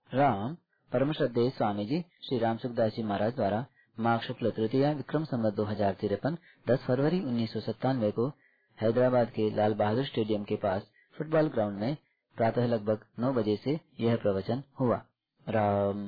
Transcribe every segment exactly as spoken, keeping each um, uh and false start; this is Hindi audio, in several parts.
राम परम श्रद्धेय स्वामी जी श्री राम सुखदास जी महाराज द्वारा माघ शुक्ल तृतीया विक्रम संवत दो हजार तिरपन दस फरवरी उन्नीस सौ सत्तानवे को हैदराबाद के लाल बहादुर स्टेडियम के पास फुटबॉल ग्राउंड में प्रातः लगभग नौ बजे से यह प्रवचन हुआ। राम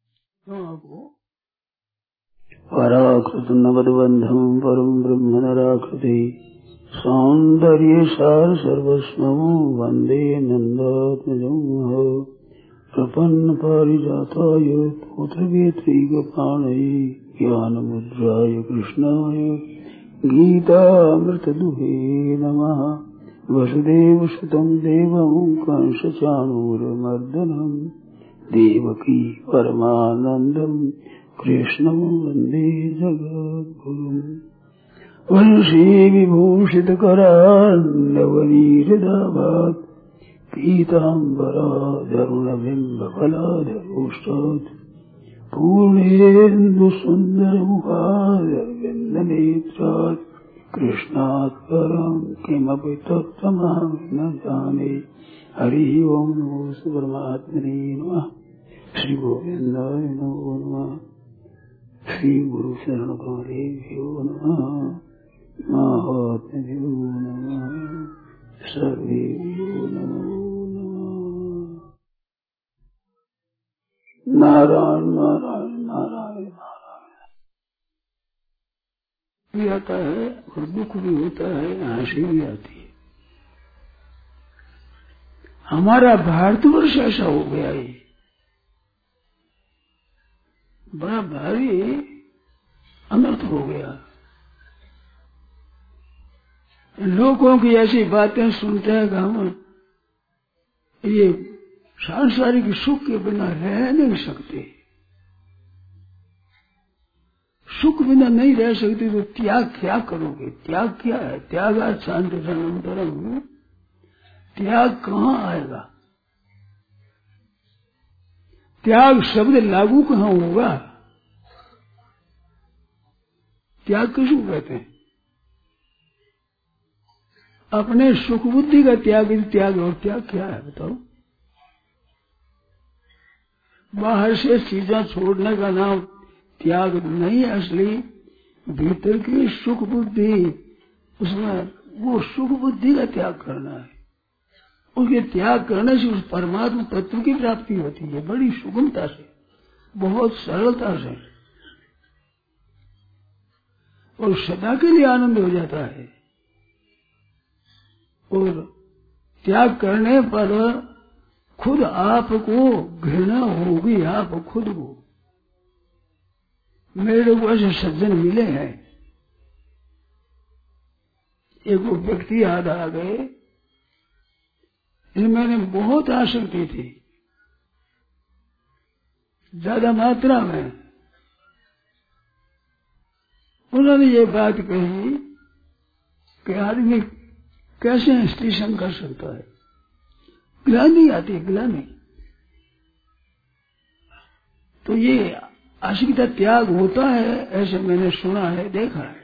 पराकृत नवद्बंधम परम ब्रह्म नराकृति सौंदर्य सार सर्वस्वं वंदे नंदात्मजं प्रपन्न पारिजाताय पुत्रवेत्रैकपाणये ज्ञानमुद्राय कृष्णाय गीतामृतदुहे नमः। वसुदेवसुतं देवं कंसचाणूरमर्दनं देवकी परमानन्दं कृष्णं वन्दे जगद्गुरुम्। वंशी विभूषितकरान्नवनीरदाभात् पीताम्बराधरुणबिम्बफलाधरोष्टात् पूर्णेन्दुसुन्दरमुखारविन्दनेत्रात् कृष्णात् परं किमपि तत्त्वमहं न जाने। हरि ओं नमो परमात्मने नमः। श्री गोविन्दाय नमो नमः। श्री गुरु शरण गौरेभ्यो नमः। महात्म्यो नमः। सर्वेभ्यो नमो नमः। नारायण नारायण नारायण नारायण। भी आता है और दुख भी होता है, हंसी भी आती है। हमारा भारतवर्ष ऐसा हो गया है, बड़ा भारी अनर्थ हो गया। लोगों की ऐसी बातें सुनते हैं कि हम ये सांसारिक सुख के बिना रह नहीं सकते, सुख बिना नहीं रह सकते, तो त्याग क्या करोगे? त्याग क्या है? त्यागा शांतिरनंतरम, त्याग कहाँ आएगा? त्याग शब्द लागू कहाँ होगा? त्याग किसको कहते हैं? अपने सुख बुद्धि का त्याग त्याग और त्याग क्या है बताओ? बाहर से चीजें छोड़ने का नाम त्याग नहीं है। असली भीतर की सुख बुद्धि, उसमें वो सुख बुद्धि का त्याग करना है। उसके त्याग करने से उस परमात्मा तत्व की प्राप्ति होती है, बड़ी सुगमता से, बहुत सरलता से, और सदा के लिए आनंद हो जाता है। और त्याग करने पर खुद आपको घृणा होगी, आप खुद को। मेरे को ऐसे सज्जन मिले हैं, एक वो व्यक्ति याद आ गए, मैंने बहुत आसक्ति थी, ज्यादा मात्रा में। उन्होंने ये बात कही कि आदमी कैसे स्टेशन कर सकता है, ग्लानि आती है, ग्लानि। तो ये आशिकता त्याग होता है, ऐसे मैंने सुना है, देखा है।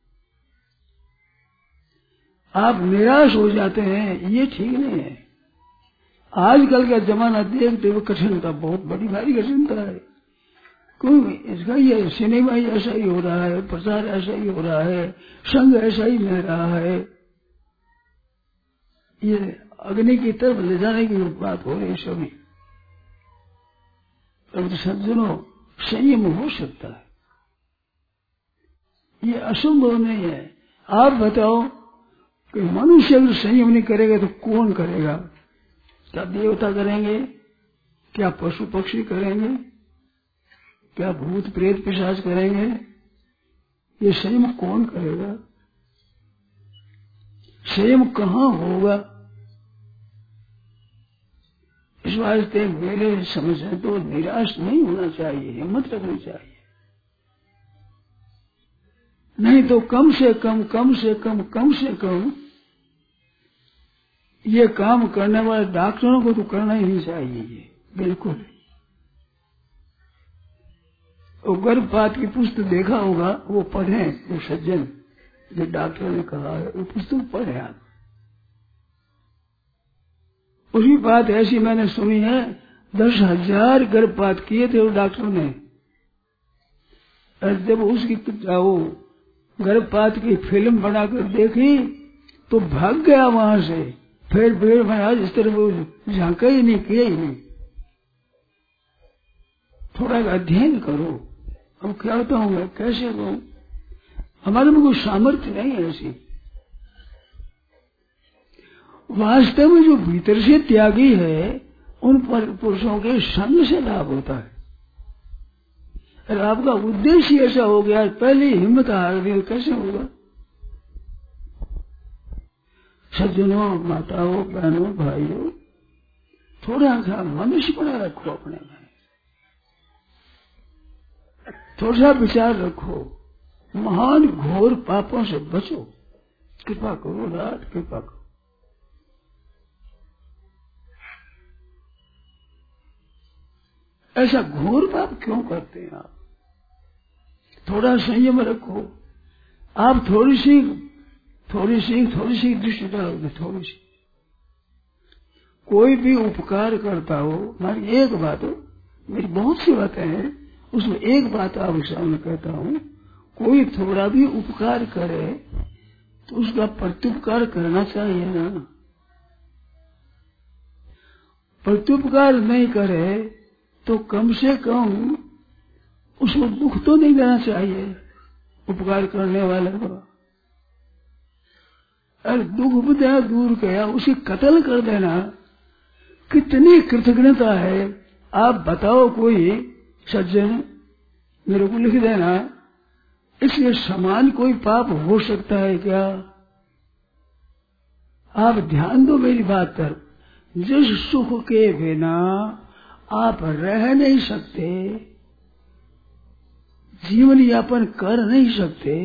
आप निराश हो जाते हैं, ये ठीक नहीं है। आजकल का जमाना देखते हुए कठिनता, बहुत बड़ी भारी कठिनता है। कोई इसका ये सिनेमा ही ऐसा ही हो रहा है, प्रचार ऐसा ही हो रहा है, संग ऐसा ही मिल रहा है, ये अग्नि की तरफ ले जाने की बात हो रही सभी। अब सज्जनों, संयम हो सकता है, ये असंभव नहीं है। आप बताओ कि मनुष्य अगर संयम नहीं करेगा तो कौन करेगा? क्या देवता करेंगे? क्या पशु पक्षी करेंगे? क्या भूत प्रेत पिशाच करेंगे? ये संयम कौन करेगा? संयम कहाँ होगा? इस वास्ते मेरे समझ से तो निराश नहीं होना चाहिए, हिम्मत रखनी चाहिए। नहीं तो कम से कम कम से कम कम से कम ये काम करने वाले डॉक्टरों को तो करना ही नहीं चाहिए, बिल्कुल। और गर्भपात की पुस्तक देखा होगा, वो पढ़े, वो सज्जन जो डॉक्टर ने कहा है, वो पुस्तक पढ़े आप। उसकी बात ऐसी मैंने सुनी है, दस हजार गर्भपात किए थे वो डॉक्टर ने। और जब उसकी वो गर्भपात की फिल्म बनाकर देखी तो भाग गया वहां से। फिर फिर महाराज इस तरह वो झांका ही नहीं, किया ही नहीं। थोड़ा अध्ययन करो। अब क्या होता हूँ मैं, कैसे कहूँ, हमारे में कोई सामर्थ्य नहीं है ऐसी। वास्तव में जो भीतर से त्यागी है उन पुरुषों के संग से लाभ होता है। और आपका उद्देश्य ऐसा हो गया, पहले हिम्मत हार दी, कैसे होगा। सज्जनों, माताओं, बहनों, भाइयों, थोड़ा सा मनुष्यपना रखो अपने में, थोड़ा सा विचार रखो, महान घोर पापों से बचो। कृपा करो रात, कृपा करो। ऐसा घोर पाप क्यों करते हैं आप? थोड़ा संयम रखो। आप थोड़ी सी थोड़ी सी थोड़ी सी दृष्टि डालोगे, थोड़ी सी। कोई भी उपकार करता हो, हमारी एक बात हो, मेरी बहुत सी बातें हैं, उसमें एक बात आपके सामने कहता हूँ, कोई थोड़ा भी उपकार करे तो उसका प्रत्युपकार करना चाहिए ना। प्रत्युपकार नहीं करे तो कम से कम उसको दुख तो नहीं देना चाहिए उपकार करने वाले को। अरे दुख बुद्धिया दूर किया, उसे कत्ल कर देना कितनी कृतज्ञता है। आप बताओ, कोई सज्जन मेरे को लिख देना, इसके समान कोई पाप हो सकता है क्या? आप ध्यान दो मेरी बात पर। जिस सुख के बिना आप रह नहीं सकते, जीवन यापन कर नहीं सकते,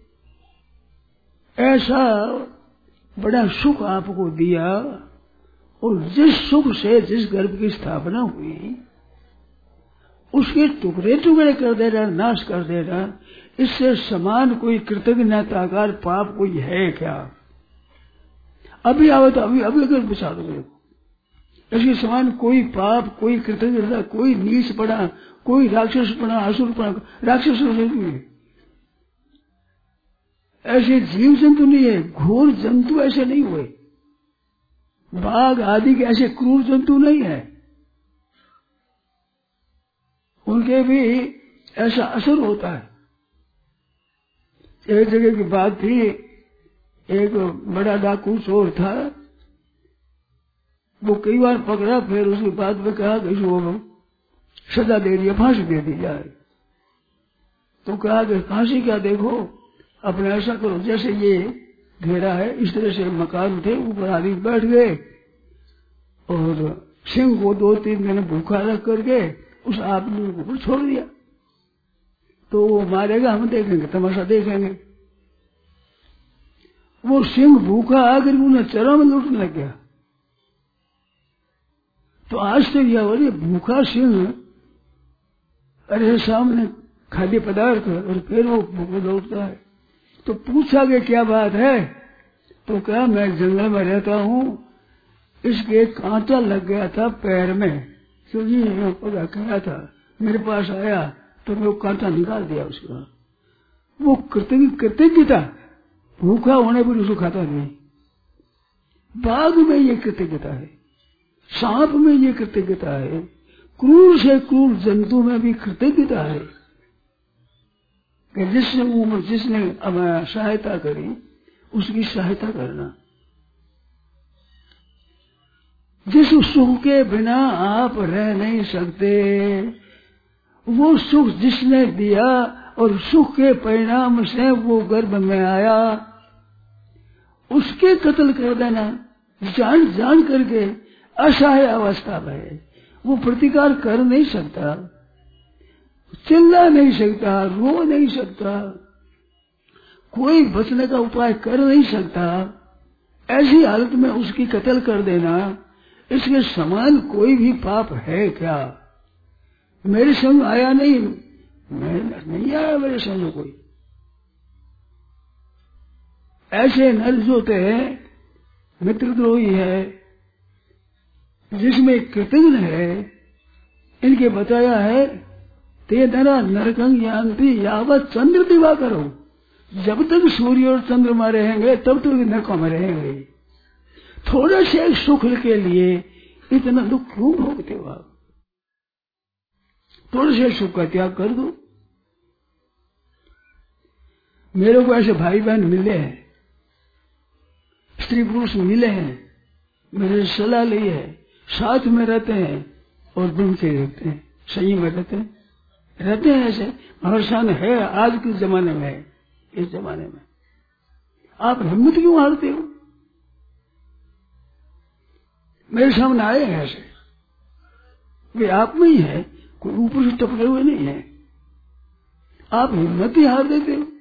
ऐसा बड़ा सुख आपको दिया, और जिस सुख से जिस गर्भ की स्थापना हुई उसके टुकड़े टुकड़े कर देना, नाश कर देना, इससे समान कोई कृतज्ञताकार पाप कोई है क्या? अभी आओ तो अभी अभी अगर पूछा दो मेरे को, इसके समान कोई पाप, कोई कृतज्ञता, कोई नीच पड़ा, कोई राक्षस पड़ा, असुर पड़ा, राक्षस ऐसे जीव जंतु नहीं है, घोर जंतु ऐसे नहीं हुए, बाघ आदि के ऐसे क्रूर जंतु नहीं है, उनके भी ऐसा असर होता है। एक जगह की बात थी, एक बड़ा डाकू चोर था, वो कई बार पकड़ा, फिर उसके बाद में कहा कि इसको सजा दे दी, फांसी दे दी जाए। तो कहा कि फांसी क्या, देखो अपने ऐसा करो, जैसे ये घेरा है इस तरह से मकान थे, ऊपर आदमी बैठ गए और सिंह को दो तीन दिन भूखा रख करके उस आदमी को छोड़ दिया। तो वो मारेगा, हम देखेंगे, तमाशा देखेंगे। वो सिंह भूखा आकर उन्हें चरा में लूटने लग गया। तो आज तक यह बोले भूखा सिंह, अरे सामने खाद्य पदार्थ और फिर वो भूखा लौटता है। तो पूछा कि क्या बात है? तो क्या, मैं जंगल में रहता हूँ, इसके कांटा लग गया था पैर में, क्योंकि पगा गया था, मेरे पास आया तो मैं वो कांटा निकाल दिया उसका। वो कृतज्ञ कृतज्ञता, भूखा होने पर उसको खाता नहीं। बाघ में ये कृतज्ञता है, सांप में ये कृतज्ञता है, क्रूर से क्रूर जंतु में भी कृतज्ञता है कि जिसने जिसने सहायता करी उसकी सहायता करना। जिस सुख के बिना आप रह नहीं सकते, वो सुख जिसने दिया और सुख के परिणाम से वो गर्भ में आया, उसके कत्ल कर देना जान जान करके असहाय अवस्था में, वो प्रतिकार कर नहीं सकता, चिल्ला नहीं सकता, रो नहीं सकता, कोई बचने का उपाय कर नहीं सकता, ऐसी हालत में उसकी कत्ल कर देना, इसके समान कोई भी पाप है क्या? मेरे संग आया नहीं, मैं नहीं आया मेरे संग कोई। ऐसे नर जो थे मित्रद्रोही है, जिसमें कृतज्ञ है, इनके बताया है ते नरा नरकं यान्ति यावत चंद्र दिवाकर हो, जब तक सूर्य और चंद्रमा रहेंगे तब तक नरकों में रहेंगे। थोड़े से सुख के लिए इतना दुख क्यों भोगते हो आप? थोड़े से सुख का त्याग कर दो। मेरे को ऐसे भाई बहन मिले हैं, स्त्री पुरुष मिले हैं, मेरे सलाह ली है, साथ में रहते हैं और ब्रह्मचर्य रहते हैं, संयम में रहते हैं, रहते हैं ऐसे भरोसान है। आज के जमाने में है, इस जमाने में आप हिम्मत क्यों हारते हो? मेरे सामने आए हैं ऐसे, वे आप में ही है, कोई ऊपर से टपके हुए नहीं है। आप हिम्मत ही हार देते हो।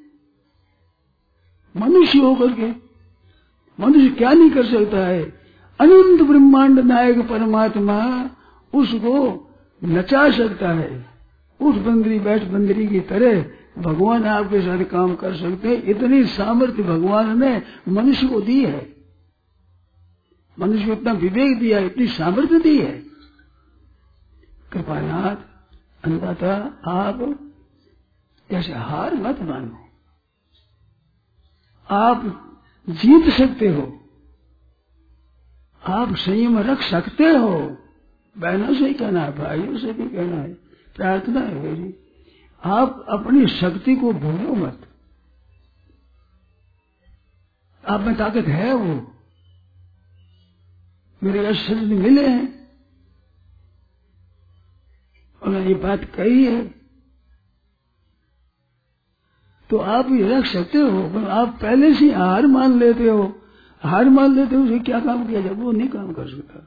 मनुष्य होकर के मनुष्य क्या नहीं कर सकता है? अनंत ब्रह्मांड नायक परमात्मा उसको नचा सकता है। उठ बंदरी बैठ बंदरी की तरह भगवान आपके साथ काम कर सकते हैं। इतनी सामर्थ्य भगवान ने मनुष्य को दी है, मनुष्य को इतना विवेक दिया, इतनी सामर्थ्य दी है। कृपानाथ अन्नदाता, आप जैसे हार मत मानो, आप जीत सकते हो, आप संयम रख सकते हो। बहनों से ही कहना है, भाइयों से भी कहना है, प्रार्थना है मेरी, आप अपनी शक्ति को भूलो मत। आप में ताकत है, वो मेरे ऐसे शब्द मिले हैं और मैंने ये बात कही है, तो आप ये रख सकते हो। पर आप पहले से हार मान लेते हो, हार मान लेते हो, उसे क्या काम किया जाए? वो नहीं काम कर सकता।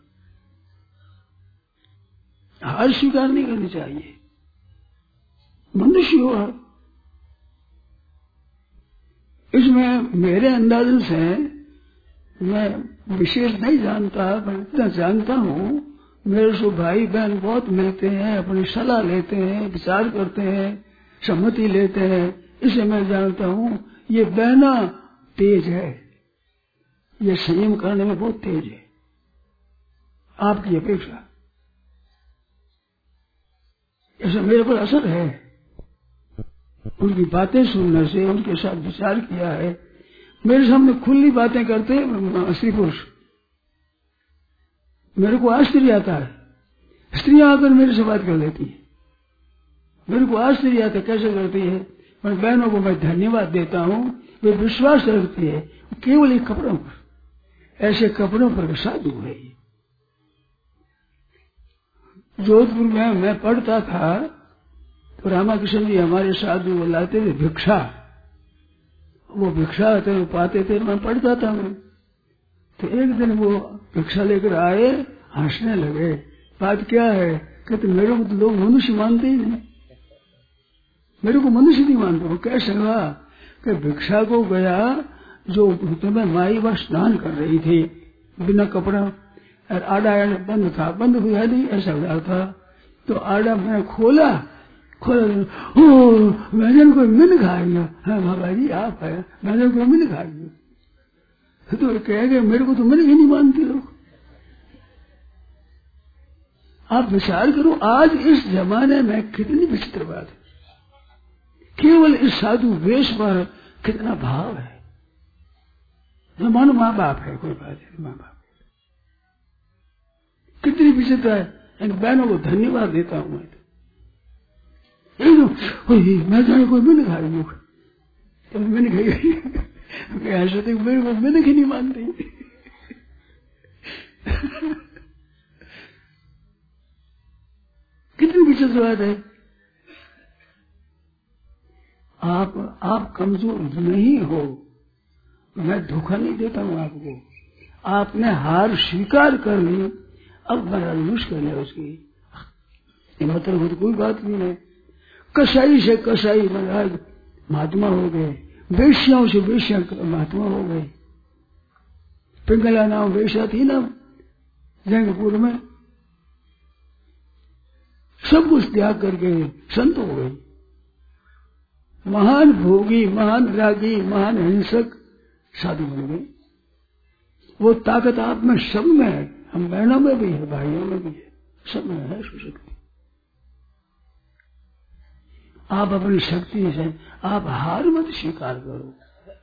हार स्वीकार नहीं करनी चाहिए। मनुष्य हो आप। इसमें मेरे अंदाजन से, मैं विशेष नहीं जानता, मैं इतना जानता हूँ, मेरे से भाई बहन बहुत मिलते हैं, अपनी सलाह लेते हैं, विचार करते हैं, सम्मति लेते हैं। इसे मैं जानता हूँ ये बहना तेज है, ये संयम करने में बहुत तेज है आपकी अपेक्षा। ऐसा मेरे पर असर है, उनकी बातें सुनने से, उनके साथ विचार किया है। मेरे सामने खुली बातें करते हैं स्त्री पुरुष, मेरे को आश्चर्य आता है। स्त्रियां आकर मेरे से बात कर लेती है, मेरे को आश्चर्य आता है कैसे करती है। मैं बहनों को मैं धन्यवाद देता हूँ, वे विश्वास रखती है केवल एक कपड़ों पर, ऐसे कपड़ों पर साधु है। जोधपुर में मैं पढ़ता था तो रामाकृष्ण जी हमारे साधु वो लाते थे भिक्षा, वो भिक्षा थे पाते थे, मैं पढ़ता था मैं। तो एक दिन वो भिक्षा लेकर आए, हंसने लगे। बात क्या है? कहते मेरे को तो लोग मनुष्य मानते ही नहीं, मेरे को मनुष्य नहीं मानते। वो कैसे हुआ कि भिक्षा को गया, जो में माई वह स्नान कर रही थी बिना कपड़ा, और आड़ा बंद था, बंद हुआ नहीं ऐसा हुआ था। तो आड़ा मैंने खोला, खोला मैंने कोई मिन खा गया। हाँ बाबा जी आप है, मैंने कोई मिन खा गया। तो कह गए मेरे को तो मिन ही नहीं मानते लोग। आप विचार करो आज इस जमाने में कितनी विचित्र बात है। केवल इस साधु वेश पर कितना भाव है। मानो माँ बाप है, कोई बात है, माँ बाप कितनी विचित्र है। इन बहनों को धन्यवाद देता हूं मैं। मैं जाने कोई मैंने खाई मुख, मैंने खाई ऐसे तो मेरे को मैंने की नहीं मानती। कितनी विचित्र बात है। आप आप कमजोर नहीं हो, मैं धोखा नहीं देता हूं आपको। आपने हार स्वीकार कर ली, अब बड़ा मुश्किल है उसकी। मतलब तो कोई बात नहीं है। कसाई से कसाई महाराज महात्मा हो गए, वेश्याओं से वेश्या महात्मा हो गए। पिंगला नाम वेश्या थी ना जंगपुर में, सब कुछ त्याग करके संत हो गई। महान भोगी, महान रागी, महान हिंसक साधु बन गई। वो ताकत आप में सब में है, हम बहनों में भी है, भाइयों में भी है, सब में है सुशक्ति। आप अपनी शक्ति से आप हार मत स्वीकार करो।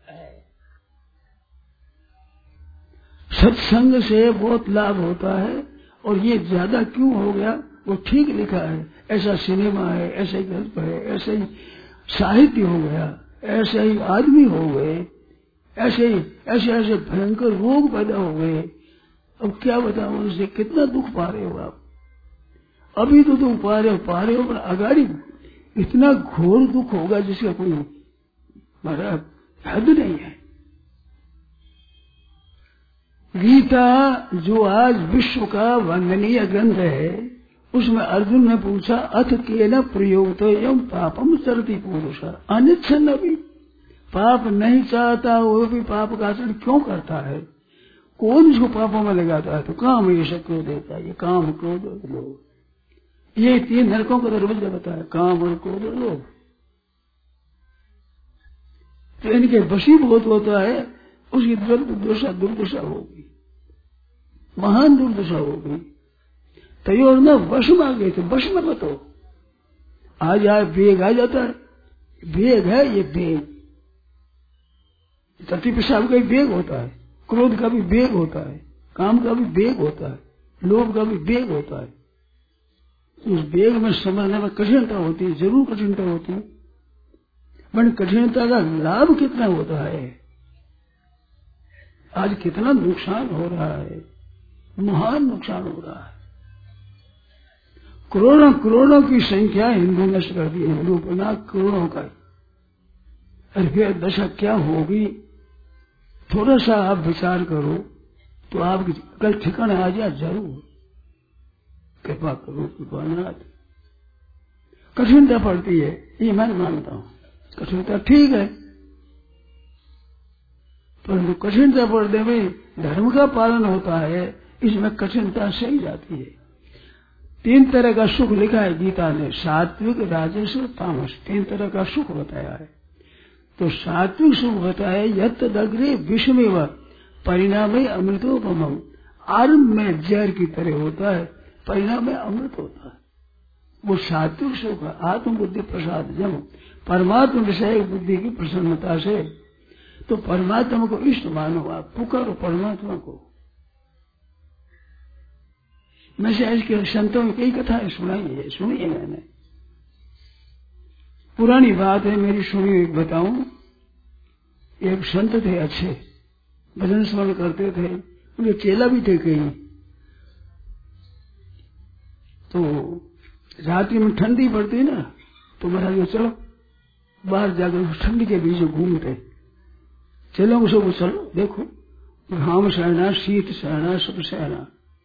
सत्संग से बहुत लाभ होता है, और ये ज्यादा क्यों हो गया वो ठीक लिखा है। ऐसा सिनेमा है, ऐसे गल्प है, ऐसे ही साहित्य हो गया, ऐसे ही आदमी हो गए, ऐसे ही ऐसे ऐसे भयंकर रोग पैदा हो गए। अब क्या बताऊं उनसे, कितना दुख पा रहे हो आप। अभी तो तुम पा रहे हो पा रहे हो पर अगाड़ी इतना घोर दुख होगा जिसका कोई हमारा हद नहीं है। गीता जो आज विश्व का वंदनीय ग्रंथ है, उसमें अर्जुन ने पूछा अथ केन प्रयोगतो एवं पापम चरति पुरुष अनिच्छन भी, पाप नहीं चाहता वो भी पाप का आचरण क्यों करता है? कौन इसको पापों में लगाता है? तो काम ये सब क्रोध देता है, ये काम क्रोध और लोभ, ये तीन नरकों का दरवाजा बताया, काम और क्रोध और लोभ। तो इनके वशीभूत होता है, उसकी दुर्दशा दुर्दशा होगी, महान दुर्दशा होगी। तयोर न वश में आ गए थे, वश में बतो आ जाए, वेग आ जाता है, वेग है ये वेग, तति पेशाब का भी वेग होता है, क्रोध का भी वेग होता है, काम का भी वेग होता है, लोभ का भी वेग होता है। उस वेग में समझने में कठिनता होती है, जरूर कठिनता होती है, पर कठिनता का लाभ कितना होता है। आज कितना नुकसान हो रहा है, महान नुकसान हो रहा है। करोड़ों करोड़ों की संख्या हिंदू नष्ट कर दी, हिंदू बना करोड़ों का, और फिर दशा क्या होगी थोड़ा सा आप विचार करो तो आपकी कल ठिकाना आ जाए जरूर। कृपा करो कृपानाथ। कठिनता पड़ती है ये मैं मानता हूँ, कठिनता ठीक है, परंतु कठिनता पड़ने में धर्म का पालन होता है, इसमें कठिनता सही जाती है। तीन तरह का सुख लिखा है गीता ने, सात्विक राजस और तामस, तीन तरह का सुख बताया है। तो सात्विक सुख बताया यत् दग्रे विषमेव परिणाम अमृतोपम, आरंभ में जहर की तरह होता है, परिणाम में अमृत होता है। वो सात्विक सुख है, आत्म बुद्धि प्रसाद जम, परमात्मा विषय बुद्धि की प्रसन्नता से। तो परमात्मा को इष्ट मानो, आप पुकारो परमात्मा को। मैं से इसके संतों में कई कथाएं सुनाई है, सुनी है मैंने, पुरानी बात है मेरी, सुनी एक बताऊं। एक संत थे अच्छे, भजन स्मरण करते थे, उनके चेला भी थे कई। तो रात्रि में ठंडी पड़ती ना, तो महाराज चलो बाहर जाकर ठंडी के बीच घूमते, चलो उसको चलो देखो घाम सहना, शीत सहना, सब सहना।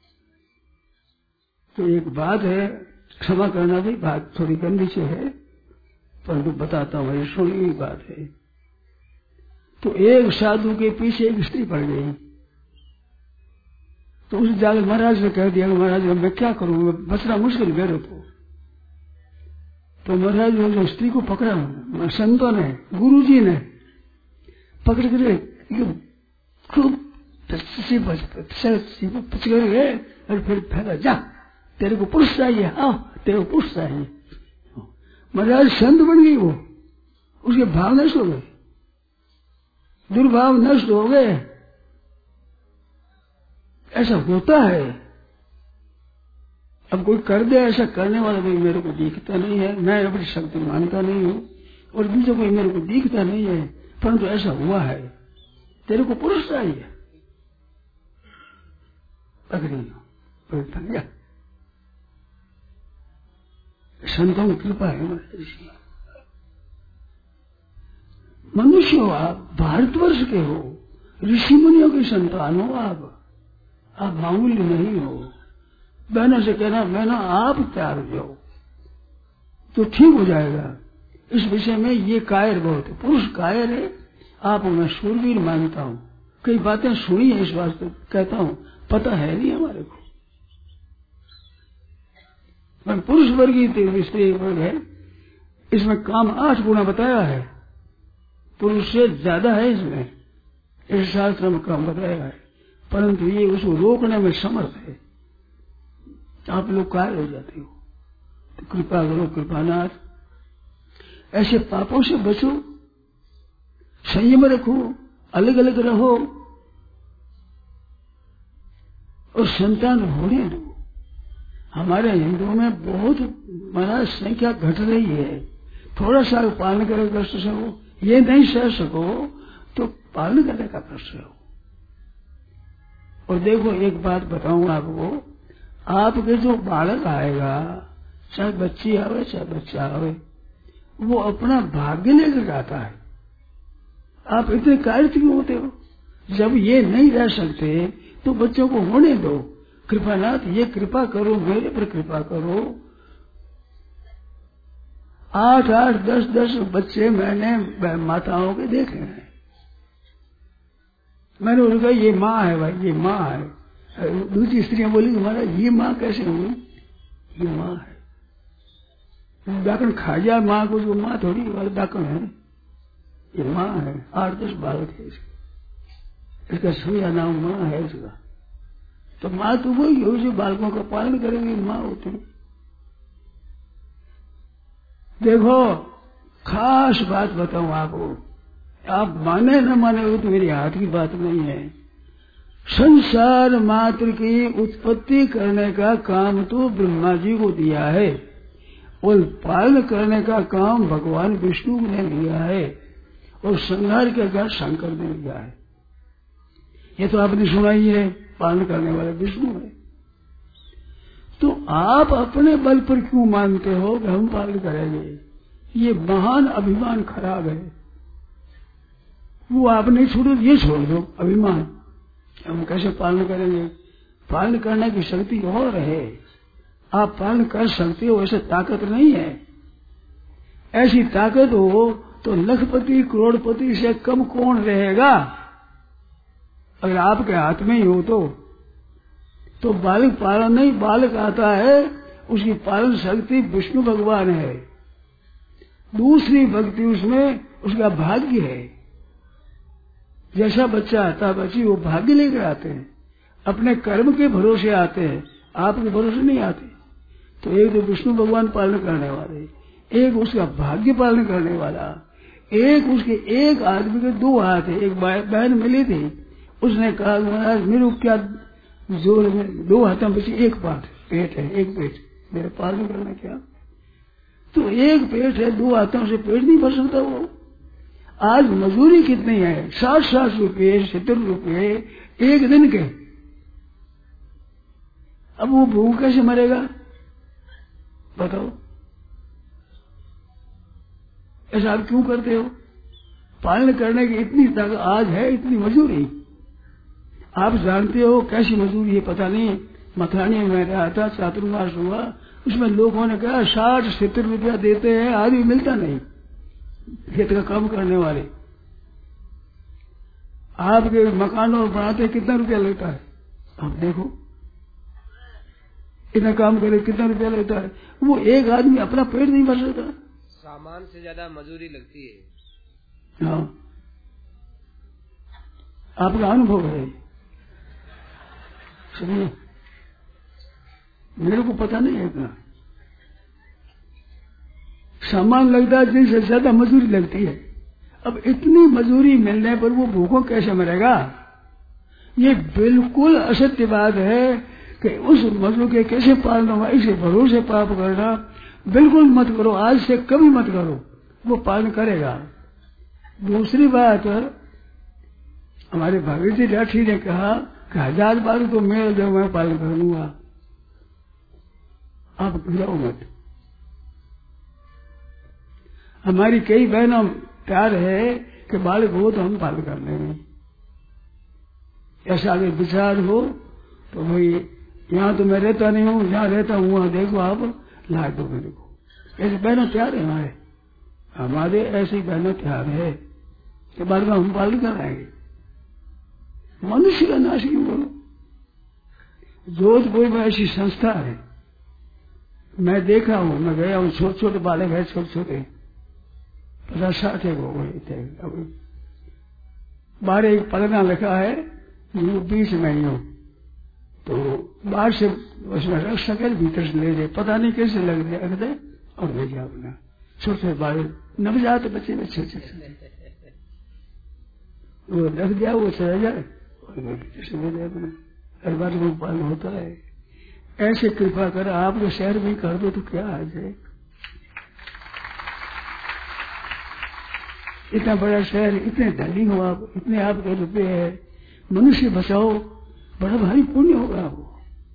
तो एक बात है, क्षमा करना भी बात थोड़ी गंदी से है, परंतु बताता हूँ, ये सुनी हुई बात है। तो एक साधु के पीछे एक स्त्री पड़ गई, तो उस जाकर महाराज ने कह दिया महाराज मैं क्या करूं, बचना मुश्किल मेरे को। तो महाराज ने जो स्त्री को पकड़ा, संतों ने, गुरुजी ने पकड़ कर खूब पकड़ गए और फिर फेंका, जा तेरे को पुरुष चाहिए, हाँ तेरे को पुरुष चाहिए। महाराज संत बन गई वो, उसके भाव नष्ट हो गए, दुर्भाव नष्ट हो गए। ऐसा होता है। अब कोई कर दे, ऐसा करने वाला कोई मेरे को दिखता नहीं है, मैं अपनी शक्ति मानता नहीं हूँ, और दूसरा कोई मेरे को दिखता नहीं है, परंतु ऐसा हुआ है, तेरे को पुरुष चाहिए, पकड़ी संतों की कृपा है। मनुष्य हो आप, भारतवर्ष के हो, ऋषि मुनियों की संतान हो आप, आप मामूली नहीं हो। बहनों से कहना बहनों आप तैयार हो जाओ तो ठीक हो जाएगा। इस विषय में ये कायर बहुत है, पुरुष कायर है, आप मैं शूरवीर मानता हूँ। कई बातें सुनी है, इस वास्ते कहता हूँ, पता है नहीं हमारे को। मैं पुरुष वर्गीय स्त्री वर्ग है, इसमें काम आठ गुना बताया है, पुरुष से ज्यादा है इसमें, इस शास्त्र में काम बताया है, परंतु ये उसको रोकने में समर्थ है। आप लोग कायर हो जाते हो, तो कृपा करो कृपानाथ। ऐसे पापों से बचो, संयम रखो, अलग अलग रहो और संतान होने दो। हमारे हिंदुओं में बहुत महाराज संख्या घट रही है। थोड़ा सा पालन करने का कष्ट सको, ये नहीं सह सको तो पालन करने का कष्ट हो। और देखो एक बात बताऊं आपको, आपके जो बालक आएगा, चाहे बच्ची आवे चाहे बच्चा आवे, वो अपना भाग्य लेकर आता है। आप इतने कार्य क्यों होते हो? जब ये नहीं रह सकते तो बच्चों को होने दो। कृपानाथ ये कृपा करो, मेरे पर कृपा करो। आठ आठ दस दस बच्चे मैंने माताओं के देखे हैं। मैंने उनका ये माँ है भाई, ये माँ है। दूसरी स्त्रियां बोली हमारा ये माँ कैसे हुई? ये माँ है। व्याकरण खा जाए माँ को, जो माँ थोड़ी व्याकरण है, ये माँ है। आठ दस बालक है इसके, इसका सूर्या नाम माँ है इसका। तो माँ तो वही हो जो बालकों का पालन करेंगे, माँ होती। देखो खास बात बताऊं आपको, आप माने न माने वो तो मेरी हाथ की बात नहीं है। संसार मात्र की उत्पत्ति करने का काम तो ब्रह्मा जी को दिया है और पालन करने का काम भगवान विष्णु ने लिया है और संहार का काम शंकर ने लिया है। ये तो आपने सुना ही है, पालन करने वाले विष्णु है। तो आप अपने बल पर क्यों मानते हो कि हम पालन करेंगे? ये महान अभिमान खराब है। वो आप नहीं छोड़ो, ये छोड़ दो अभिमान। हम कैसे पालन करेंगे? पालन करने की शक्ति और है, आप पालन कर सकते हो, ऐसे ताकत नहीं है। ऐसी ताकत हो तो लखपति करोड़पति से कम कौन रहेगा? अगर आपके हाथ में ही हो तो तो बालक पालन नहीं, बालक आता है उसकी पालन शक्ति विष्णु भगवान है। दूसरी भक्ति उसमें उसका भाग्य है। जैसा बच्चा आता है बच्ची, वो भाग्य लेकर आते हैं, अपने कर्म के भरोसे आते हैं, आपके भरोसे नहीं आते। तो एक तो विष्णु भगवान पालन करने वाले, एक उसका भाग्य पालन करने वाला, एक उसके एक आदमी के दो हाथ है। एक बहन मिली थी, उसने कहा महाराज मेरे क्या जोर में दो हाथों में एक पाठ पेट है, एक पेट मेरे पालन करना क्या? तो एक पेट है, दो हाथों से पेट नहीं भर सकता वो। आज मजदूरी कितनी है? साठ साठ रुपये सत्तर रुपये एक दिन के। अब वो भूख कैसे मरेगा बताओ? ऐसा आप क्यों करते हो? पालन करने की इतनी ताकत आज है, इतनी मजदूरी। आप जानते हो कैसी मजदूरी है पता नहीं। मथानी में रहा था, चातुर्मास हुआ, उसमें लोगों ने कहा साठ सत्तर रुपया देते हैं, आदमी मिलता नहीं खेत का काम करने वाले। आपके मकानों बनाते कितना रुपया लगता है? आप देखो इतना काम करे कितना रुपया लगता है। वो एक आदमी अपना पेट नहीं भर सकता। सामान से ज्यादा मजदूरी लगती है। हाँ, आपका अनुभव है, सुनिए, मेरे को पता नहीं है इतना। सामान लगता है जिनसे ज्यादा मजदूरी लगती है। अब इतनी मजदूरी मिलने पर वो भूखों कैसे मरेगा? ये बिल्कुल असत्य बात है कि उस मजदूर के कैसे पालना हुआ, इसे भरोसे पाप करना बिल्कुल मत करो। आज से कभी मत करो, वो पालन करेगा। दूसरी बात, हमारे भागीरथ जी लाठी ने कहा कि हजार बार तो मैं जब मैं पालन कर लूंगा, आप गिराओ मत। हमारी कई बहनों प्यार है कि बालक हो तो हम पालन कर लेंगे। ऐसा अगर विचार हो तो भाई यहाँ तो मैं रहता नहीं हूँ, जहाँ रहता हूँ वहाँ देखो आप ला दो मेरे को। ऐसे बहनों प्यार है हमारे, हमारे ऐसी बहनों प्यार है कि बालक हम पालन कराएंगे। मनुष्य का नाश क्यों करो? जोधपुर में ऐसी संस्था है, मैं देखा हूँ, मैं गया हूँ, छोटे छोटे बालक है, छोटे छोटे पचास साठ एक हो गए थे। अब बाहर एक पलना लिखा है, बीच में ही हो तो बाहर से उसमें रख सके, भीतर से ले जाए, पता नहीं कैसे लग जाए और ले जाए अपना। छोटे बालक नवजात बच्चे में छोटे छोटे वो रख दिया वो चला जाए हर बार वो पालन होता है। ऐसे कृपा कर आपके शहर में कर दो तो क्या आ जाए। इतना बड़ा शहर, इतने धनी हो आप, इतने आपके रुपए है, मनुष्य बचाओ, बड़ा भारी पुण्य होगा वो।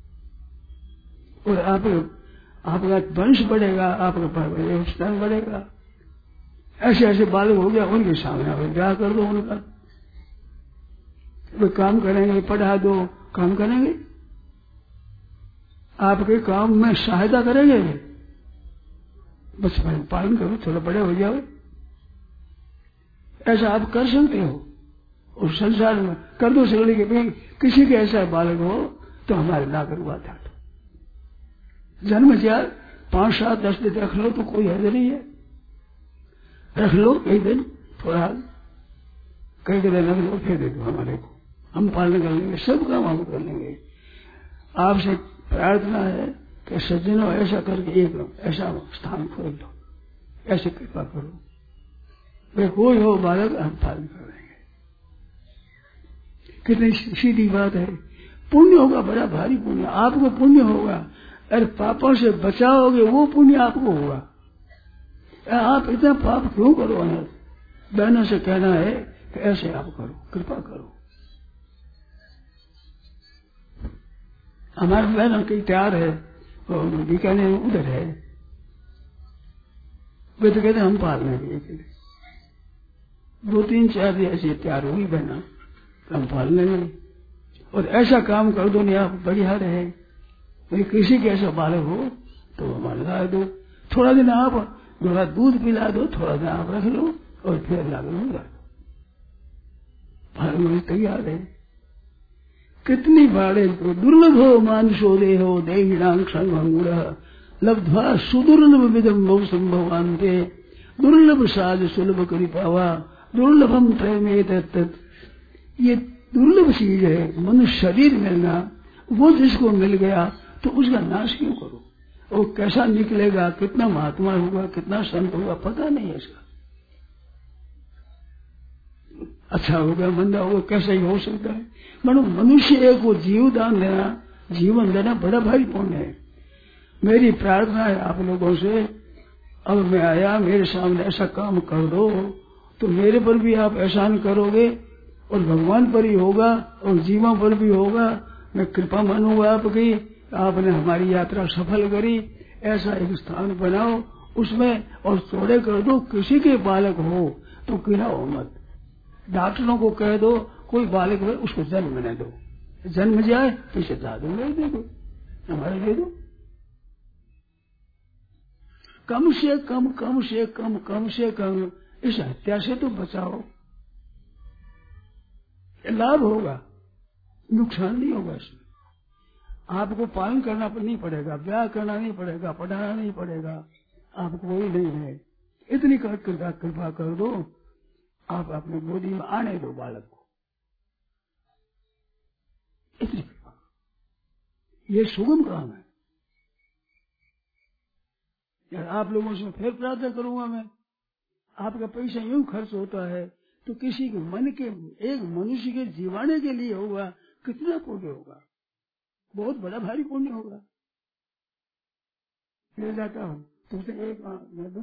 और आप आपका वंश बढ़ेगा, आपका व्यवस्थान बढ़ेगा। ऐसे ऐसे बालक हो गया, उनके सामने आप ब्याह कर दो उनका। वे काम करेंगे, पढ़ा दो, काम करेंगे, आपके काम में सहायता करेंगे। बस पालन करो, थोड़ा बड़े हो जाओ। ऐसा आप कर सकते हो और संसार में कर दो सकने के भी। किसी के ऐसा बालक हो तो हमारे नागर हुआ था जन्म चार पांच सात दस दिन रख लो तो कोई हर्ज नहीं है। रख लो कई दिन, थोड़ा कई दिन रख लो, फिर दे दो हमारे को, हम पालन कर लेंगे, सब काम हम कर लेंगे। आपसे प्रार्थना है कि सज्जनों ऐसा करके एक ऐसा स्थान खोल लो, ऐसे कृपा करो। वे कोई हो बालक हम पालन करेंगे। कितनी सीधी बात है। पुण्य होगा, बड़ा भारी पुण्य आपको पुण्य होगा। अरे पापों से बचाओगे वो पुण्य आपको होगा। आप इतना पाप क्यों करो? अनर्थ बहनों से कहना है कि ऐसे आप करो, कृपा करो। हमारे बहनों की तैयार है, बीकानेर उधर है, वे तो कहते हम पाल लेंगे। दो तीन चार ऐसी तैयार होगी बहना, हम पाल लेंगे। और ऐसा काम कर दो नहीं आप बढ़िया रहे। भाई किसी के ऐसा बालक हो तो हमारे ला दो, थोड़ा दिन आप थोड़ा दूध पिला दो, थोड़ा दिन आप रख लो और फिर लागू हो जा दो। पालन तैयार है। कितनी बाड़े तो दुर्लभ हो मानुषो देहो देहिणां संगुण लब्ध्वा सुदुर्लभ विदम बहु संभवान्ते दुर्लभ साज सुलभ करी पावा दुर्लभम प्रेमे तत्त। ये दुर्लभ चीज है मनुष्य शरीर मिलना। वो जिसको मिल गया तो उसका नाश क्यों करो? वो कैसा निकलेगा, कितना महात्मा होगा, कितना संत होगा, पता नहीं है इसका। अच्छा होगा, मंदा होगा, कैसा ही हो सकता है। मनो मनुष्य एक को जीवदान देना, जीवन देना बड़ा भारी पुण्य है। मेरी प्रार्थना है आप लोगों से, अब मैं आया, मेरे सामने ऐसा काम कर दो तो मेरे पर भी आप एहसान करोगे और भगवान पर ही होगा और जीवों पर भी होगा। मैं कृपा मानूंगा आपकी, आपने हमारी यात्रा सफल करी। ऐसा एक स्थान बनाओ उसमें और चौड़े कर दो। किसी के बालक हो तो गिराओ मत। डॉक्टरों को कह दो कोई बालक हो उसको जन्म न दो, जन्म जाए पीछे दादू ले दे दो, हमारे दे दो। कम से कम कम से कम कम से कम इस हत्या से तो बचाओ। लाभ होगा, नुकसान नहीं होगा इसमें। आपको पालन करना नहीं पड़ेगा, ब्याह करना नहीं पड़ेगा, पढ़ाना नहीं पड़ेगा, आपको वही नहीं है। इतनी कर कृपा कृपा कर दो, आप अपनी गोदी में आने दो बालक को। इतनी कृपा, ये सुगम काम है। यार आप लोगों से फिर प्रार्थना करूंगा मैं, आपका पैसा यूं खर्च होता है तो किसी के मन के एक मनुष्य के जीवाने के लिए होगा, कितना पुण्य होगा, बहुत बड़ा भारी पुण्य होगा। ले जाता हूँ तुमसे एक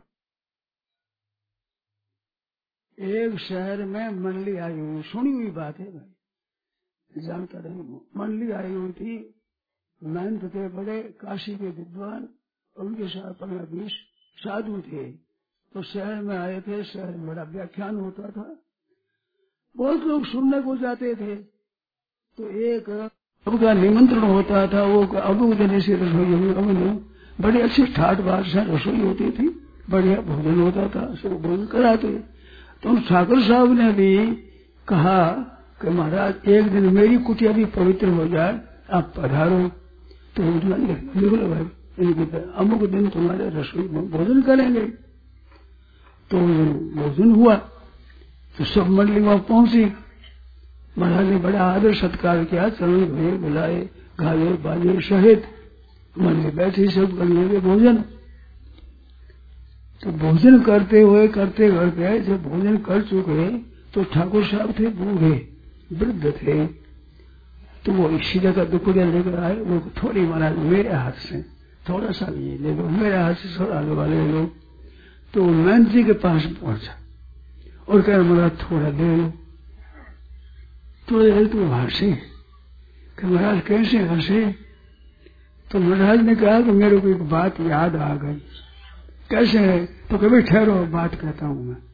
एक शहर में मंडली आई हुई, सुनी हुई बात है भाई, जानता नहीं हूँ। मंडली आई हुई थी, नानक के बड़े काशी के विद्वान, उनके साथ पंद्रह बीस साधु थे। तो शहर में आए थे, शहर में बड़ा व्याख्यान होता था, बहुत लोग सुनने को जाते थे। तो एक का निमंत्रण होता था, वो अबू दिन से रसोई बड़ी अच्छी ठाट बाट से रसोई होती थी, बढ़िया भोजन होता था, सब भोजन कराते। तो ठाकुर साहब ने भी कहा कि महाराज एक दिन मेरी कुटिया भी पवित्र हो जाए, आप पधारो। तो निकलो भाई, अमुक दिन तुम्हारे रसोई में भोजन करेंगे। तो भोजन हुआ तो सब मंडली वहां पहुंची। महाराज ने बड़ा आदर सत्कार किया, चरण धोए बुलाए, गाये बाजे सहित मंडली बैठी, सब कर लेंगे भोजन। तो भोजन करते हुए करते करते जब भोजन कर चुके तो ठाकुर साहब थे बूढ़े वृद्ध थे, तो वो इसी जगह दुपड़िया लेकर आए। वो थोड़ी महाराज मेरे हाथ से थोड़ा सा ये ले लो, मेरे हाथ से थोड़ा हलवा ले लो। तो महंत जी के पास पहुंचा और कह महाराज थोड़ा ले लो, थोड़ा ले तो हंसे कि महाराज कैसे हंसे। तो महाराज ने कहा कि मेरे को एक बात याद आ गई। कैसे है? तो कभी ठहरो बात कहता हूं मैं।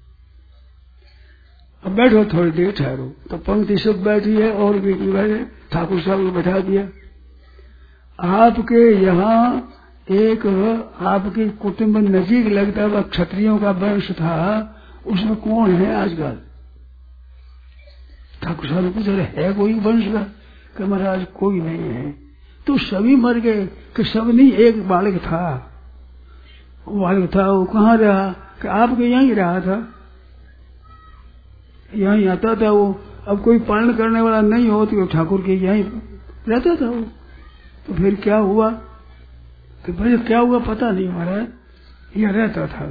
अब बैठो थोड़ी देर ठहरो। तो पंक्ति सब बैठी है और भी ठाकुर साहब को बैठा दिया। आपके यहाँ एक आपके कुटुंब नजीक लगता हुआ क्षत्रियों का वंश था, उसमें कौन है आजकल? ठाकुर साहब ने पूछा है कोई वंश का? कि महाराज कोई नहीं है। तो सभी मर गए? कि सब नहीं, एक बालक था। वो बालक था, वो कहाँ रहा? कि आपके यहीं रहा था, यहीं आता था वो। अब कोई पालन करने वाला नहीं हो तो ठाकुर के यहीं रहता था वो। तो फिर क्या हुआ? तो भाई क्या हुआ पता नहीं महाराज, यह रहता था।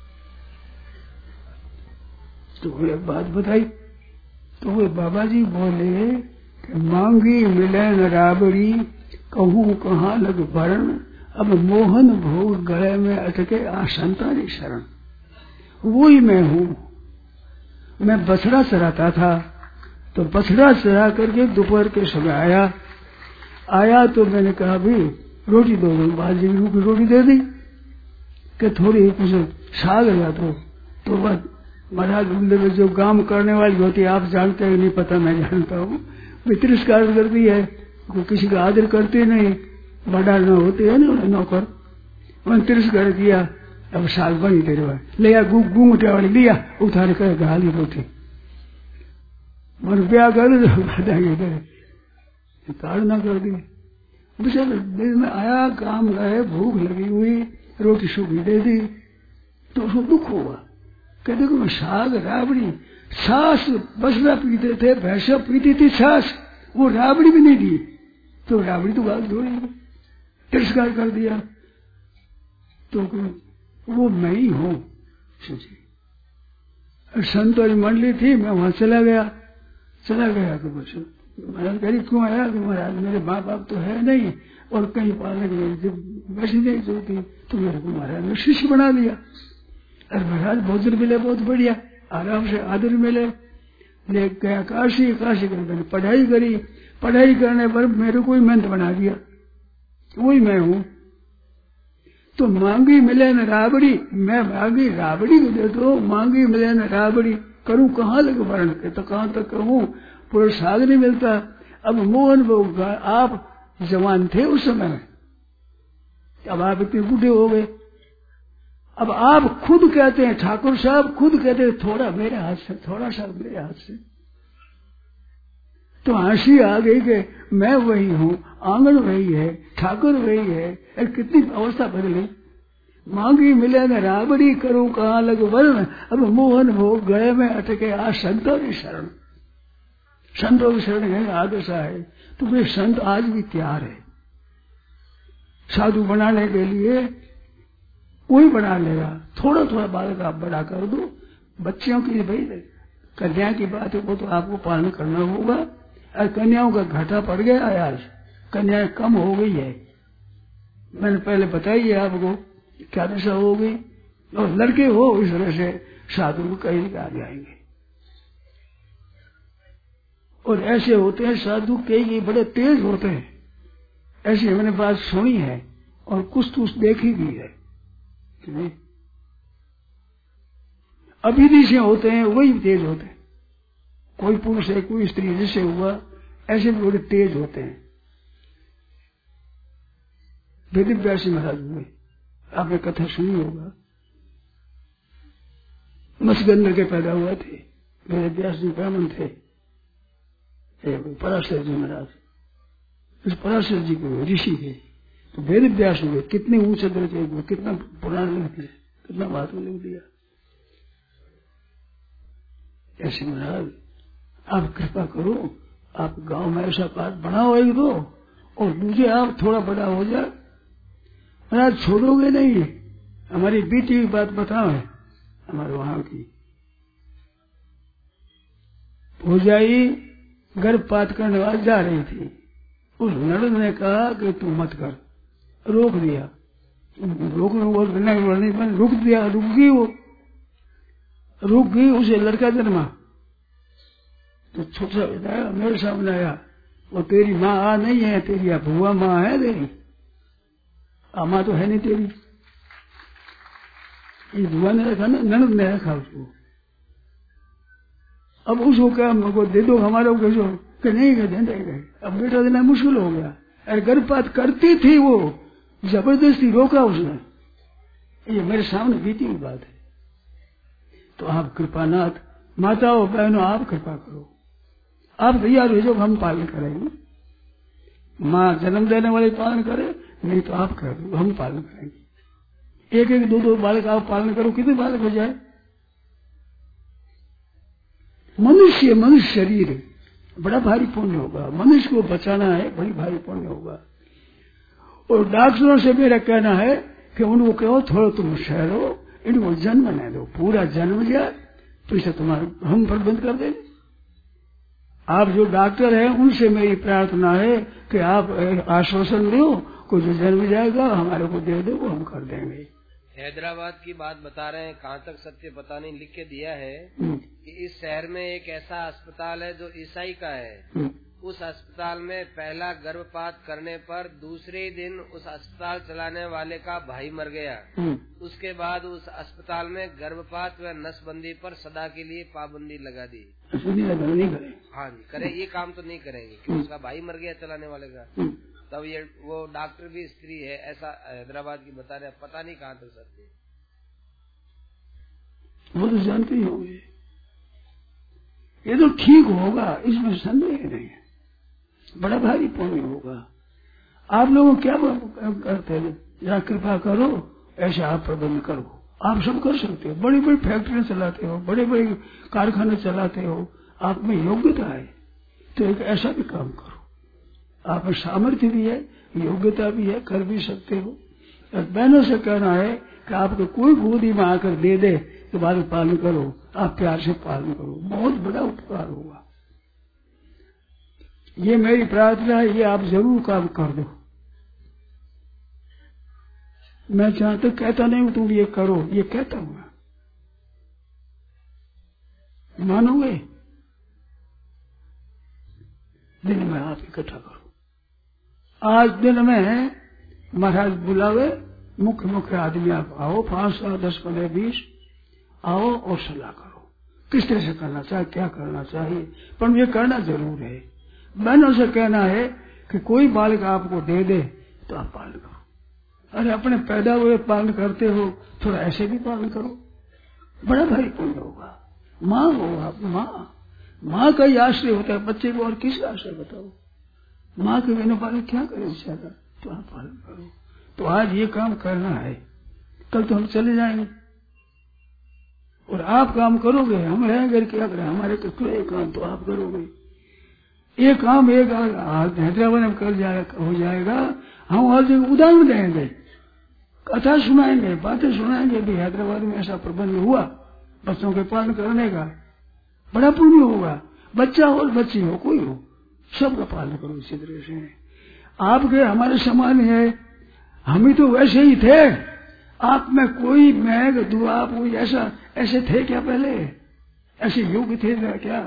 तो वो एक बात बताई। तो वो बाबा जी बोले कि मांगी मिले न राबड़ी, कहूँ कहाँ लग भरण, अब मोहन भोग गले में अटके आसंतारी शरण। वही मैं हूँ। मैं बछड़ा चराता था, तो बछड़ा चरा करके दोपहर के समय आया आया तो मैंने कहा भी रोटी दो दो, बाजरे की रोटी दे दी कि थोड़ी कुछ साग लगा दो। तो बस महाराज में जो काम करने वाली होती है, आप जानते हैं नहीं पता, मैं जानता हूँ, वे तिरस्कार करती है, वो किसी का आदर करते नहीं, बड़ा न होते है ना नौकर, मैंने तिरस्कार किया। अब साग बनी दे रहा ले आ घूंघटे वाली लिया, उतार कर गाली रोटी मन ब्याह कर ताड़ना कर दी। बेचारे दिन में आया, काम गए, भूख लगी हुई, रोटी सूखी दे दी। तो उसको दुख हुआ। कहते मैं साग राबड़ी, सास बछड़ा पीते थे, भैंसा पीती थी सास, वो राबड़ी भी नहीं दी। तो राबड़ी तो बात थोड़ी, तिरस्कार कर दिया। तो वो मैं ही हूँ। संत वाली मंडली थी, मैं वहां चला गया चला गया तो बस महाराज कह रही क्यों आया? कि महाराज मेरे माँ बाप तो है नहीं और कहीं पालने की वैसी नहीं होती, तो मेरे को महाराज ने शिष्य बना लिया। अरे महाराज भोजन मिले बहुत बढ़िया, आराम से आदर मिले। ले गया काशी, काशी कर मैंने पढ़ाई करी, पढ़ाई करने पर मेरे को ही महंत बना दिया, वही मैं हूँ। तो मांगी मिले न राबड़ी, मैं मांगी राबड़ी को दे दो, मांगी मिले न राबड़ी, करूं कहाँ लग वर्ण के, तो कहाँ तक कहूँ, पूरा साग नहीं मिलता। अब मोहन भोग, आप जवान थे उस समय में, अब आप इतने बूढ़े हो गए। अब आप खुद कहते हैं, ठाकुर साहब खुद कहते हैं थोड़ा मेरे हाथ से, थोड़ा सा मेरे हाथ से। तो हंसी आ गई कि मैं वही हूँ, आंगन वही है, ठाकुर वही है। कितनी अवस्था बदली। मांगी मिले न राबड़ी, करूं कहाँ लग वर्ण, अब मोहन भोग गए में अटके आ संतों की शरण। संतों की शरण है आदशा है। तो वे संत आज भी तैयार है साधु बनाने के लिए, कोई बना लेगा। थोड़ा थोड़ा बालक आप बड़ा कर दो। बच्चियों की भाई कन्या की बात है, वो तो आपको पालन करना होगा। और कन्याओं का घाटा पड़ गया है, आज कन्याएं कम हो गई है। मैंने पहले बताई है आपको क्या दशा हो गई। और लड़के हो इस तरह से साधु को कहीं आ जाएंगे। और ऐसे होते हैं साधु, कई बड़े तेज होते हैं, ऐसी मैंने बात सुनी है और कुछ तो देखी भी है। अभिधि से होते हैं वही तेज होते हैं। कोई पुरुष है कोई स्त्री जिससे हुआ, ऐसे भी बड़े तेज होते हैं। वेद व्यासी महाराज हुए, आपने कथा सुनी होगा, मत्स्यगंध के पैदा हुए थे। वेद व्यास जी ब्राह्मण थे, पराशर जी महाराज, इस पराशर जी को ऋषि थे। तो वेद व्यास हुए, कितने ऊंचे दर्जे हुए, कितना पुराण लिख दिया, कितना महात्मा लिख दिया। ऐसे महाराज आप कृपा करो, आप गांव में ऐसा पाठ बनाओ एक दो, और दूसरे आप थोड़ा बड़ा हो जाए महाराज, छोड़ोगे नहीं, हमारी बीती हुई बात बताओ है हमारे वहां की। भौजाई गर्भपात करने वाली जा रही थी, उस ननद ने कहा कि तू मत कर, रोक दिया। रोकने बोल नहीं, रुक दिया, रुक गई, वो रुक गई। उसे लड़का जन्मा तो छोटा बताया, मेरे सामने आया, वो तेरी माँ आ नहीं है, तेरी आ भुआ माँ है तेरी, आ माँ तो है नहीं तेरी। ये भुआ ने रखा ना, ननद ने रखा उसको। अब उसको क्या हमको दे दो हमारे को, कैसे कि नहीं गए दे गए। अब बेटा देना मुश्किल हो गया। अरे गर्भपात करती थी वो, जबरदस्ती रोका उसने। ये मेरे सामने बीती हुई बात है। तो आप कृपानाथ, माताओं बहनों, आप कृपा करो, आप तैयार हो जाओ, हम पालन करेंगे। माँ जन्म देने वाले पालन करे, नहीं तो आप कर दो, हम पालन करेंगे। एक एक दो दो बालक आप पालन करो, कितने बालक हो जाए। मनुष्य मनुष्य शरीर बड़ा भारी पुण्य होगा, मनुष्य को बचाना है, बड़ी भारी पुण्य होगा। और डॉक्टरों से मेरा कहना है कि उनको कहो थोड़ा तुम ठहरो, इनको जन्म न दो, पूरा जन्म जाए तो इसे तुम्हारा हम प्रबंध कर देंगे। आप जो डॉक्टर हैं उनसे मेरी प्रार्थना है कि आप आश्वासन दो, को जो जन्म जाएगा हमारे को दे दो, वो हम कर देंगे। हैदराबाद की बात बता रहे हैं, कहाँ तक सत्य पता नहीं, लिख के दिया है कि इस शहर में एक ऐसा अस्पताल है जो ईसाई का है। उस अस्पताल में पहला गर्भपात करने पर दूसरे दिन उस अस्पताल चलाने वाले का भाई मर गया। उसके बाद उस अस्पताल में गर्भपात व नसबंदी पर सदा के लिए पाबंदी लगा दी। नहीं करे, हाँ जी, करे ये काम तो नहीं करेंगे कि उसका भाई मर गया चलाने वाले का। तब ये वो डॉक्टर भी स्त्री है, ऐसा हैदराबाद की बता रहे, पता नहीं कहाँ तक सत्य है। वो तो जानते ही होंगे, ये तो ठीक होगा, इसमें संदेह नहीं है, बड़ा भारी पुण्य होगा। आप लोग क्या करते हैं, जरा कृपा करो, ऐसे आप प्रबंध करो। आप सब कर सकते हो, बड़ी बड़ी फैक्ट्रियां चलाते हो, बड़े बड़े कारखाने चलाते हो, आप में योग्यता है तो एक ऐसा भी काम करो। आप में सामर्थ्य भी है, योग्यता भी है, कर भी सकते हो। और बहनों से कहना है कि आपको कोई गोदी में आकर दे दे तो बाल पालन करो, आप प्यार से पालन करो, बहुत बड़ा उपकार होगा। ये मेरी प्रार्थना है, ये आप जरूर काम कर दो। मैं चाहता कहता नहीं हूं तुम ये करो, ये कहता हूं, मानोगे? दिन में आप इकट्ठा करो। आज दिन में महाराज बुलावे, मुख्य मुख्य आदमी आप आओ, पांच सात दस पंद्रह बीस आओ और सलाह करो किस तरह से करना चाहिए, क्या करना चाहिए, पर ये करना जरूर है। बहनों से कहना है कि कोई बालक आपको दे दे तो आप पालन करो। अरे अपने पैदा हुए पालन करते हो, थोड़ा ऐसे भी पालन करो, बड़ा भारी पुण्य होगा। माँ हो आप, माँ माँ का ही आश्रय होता है बच्चे को, और किसका आश्रय बताओ। माँ के बिना पालन क्या करे बेचारा, तो आप पालन करो। तो आज ये काम करना है, कल तो हम चले जाएंगे और आप काम करोगे, हम रहेंगे क्या करें, हमारे तो थोड़ा काम तो आप करोगे। ये काम एक हैदराबाद में कर जाएगा, हो जाएगा। हम हर जगह उदाहरण देंगे, कथा सुनाएंगे, बातें सुनाएंगे भी हैदराबाद में ऐसा प्रबंध हुआ बच्चों के पालन करने का, बड़ा पुण्य होगा। बच्चा हो बच्ची हो, कोई हो, सबका पालन करो इसी तरह से। आपके हमारे समान है, हम ही तो वैसे ही थे। आप में कोई मैग दुआ कोई ऐसा ऐसे थे क्या पहले, ऐसे योग्य थे क्या?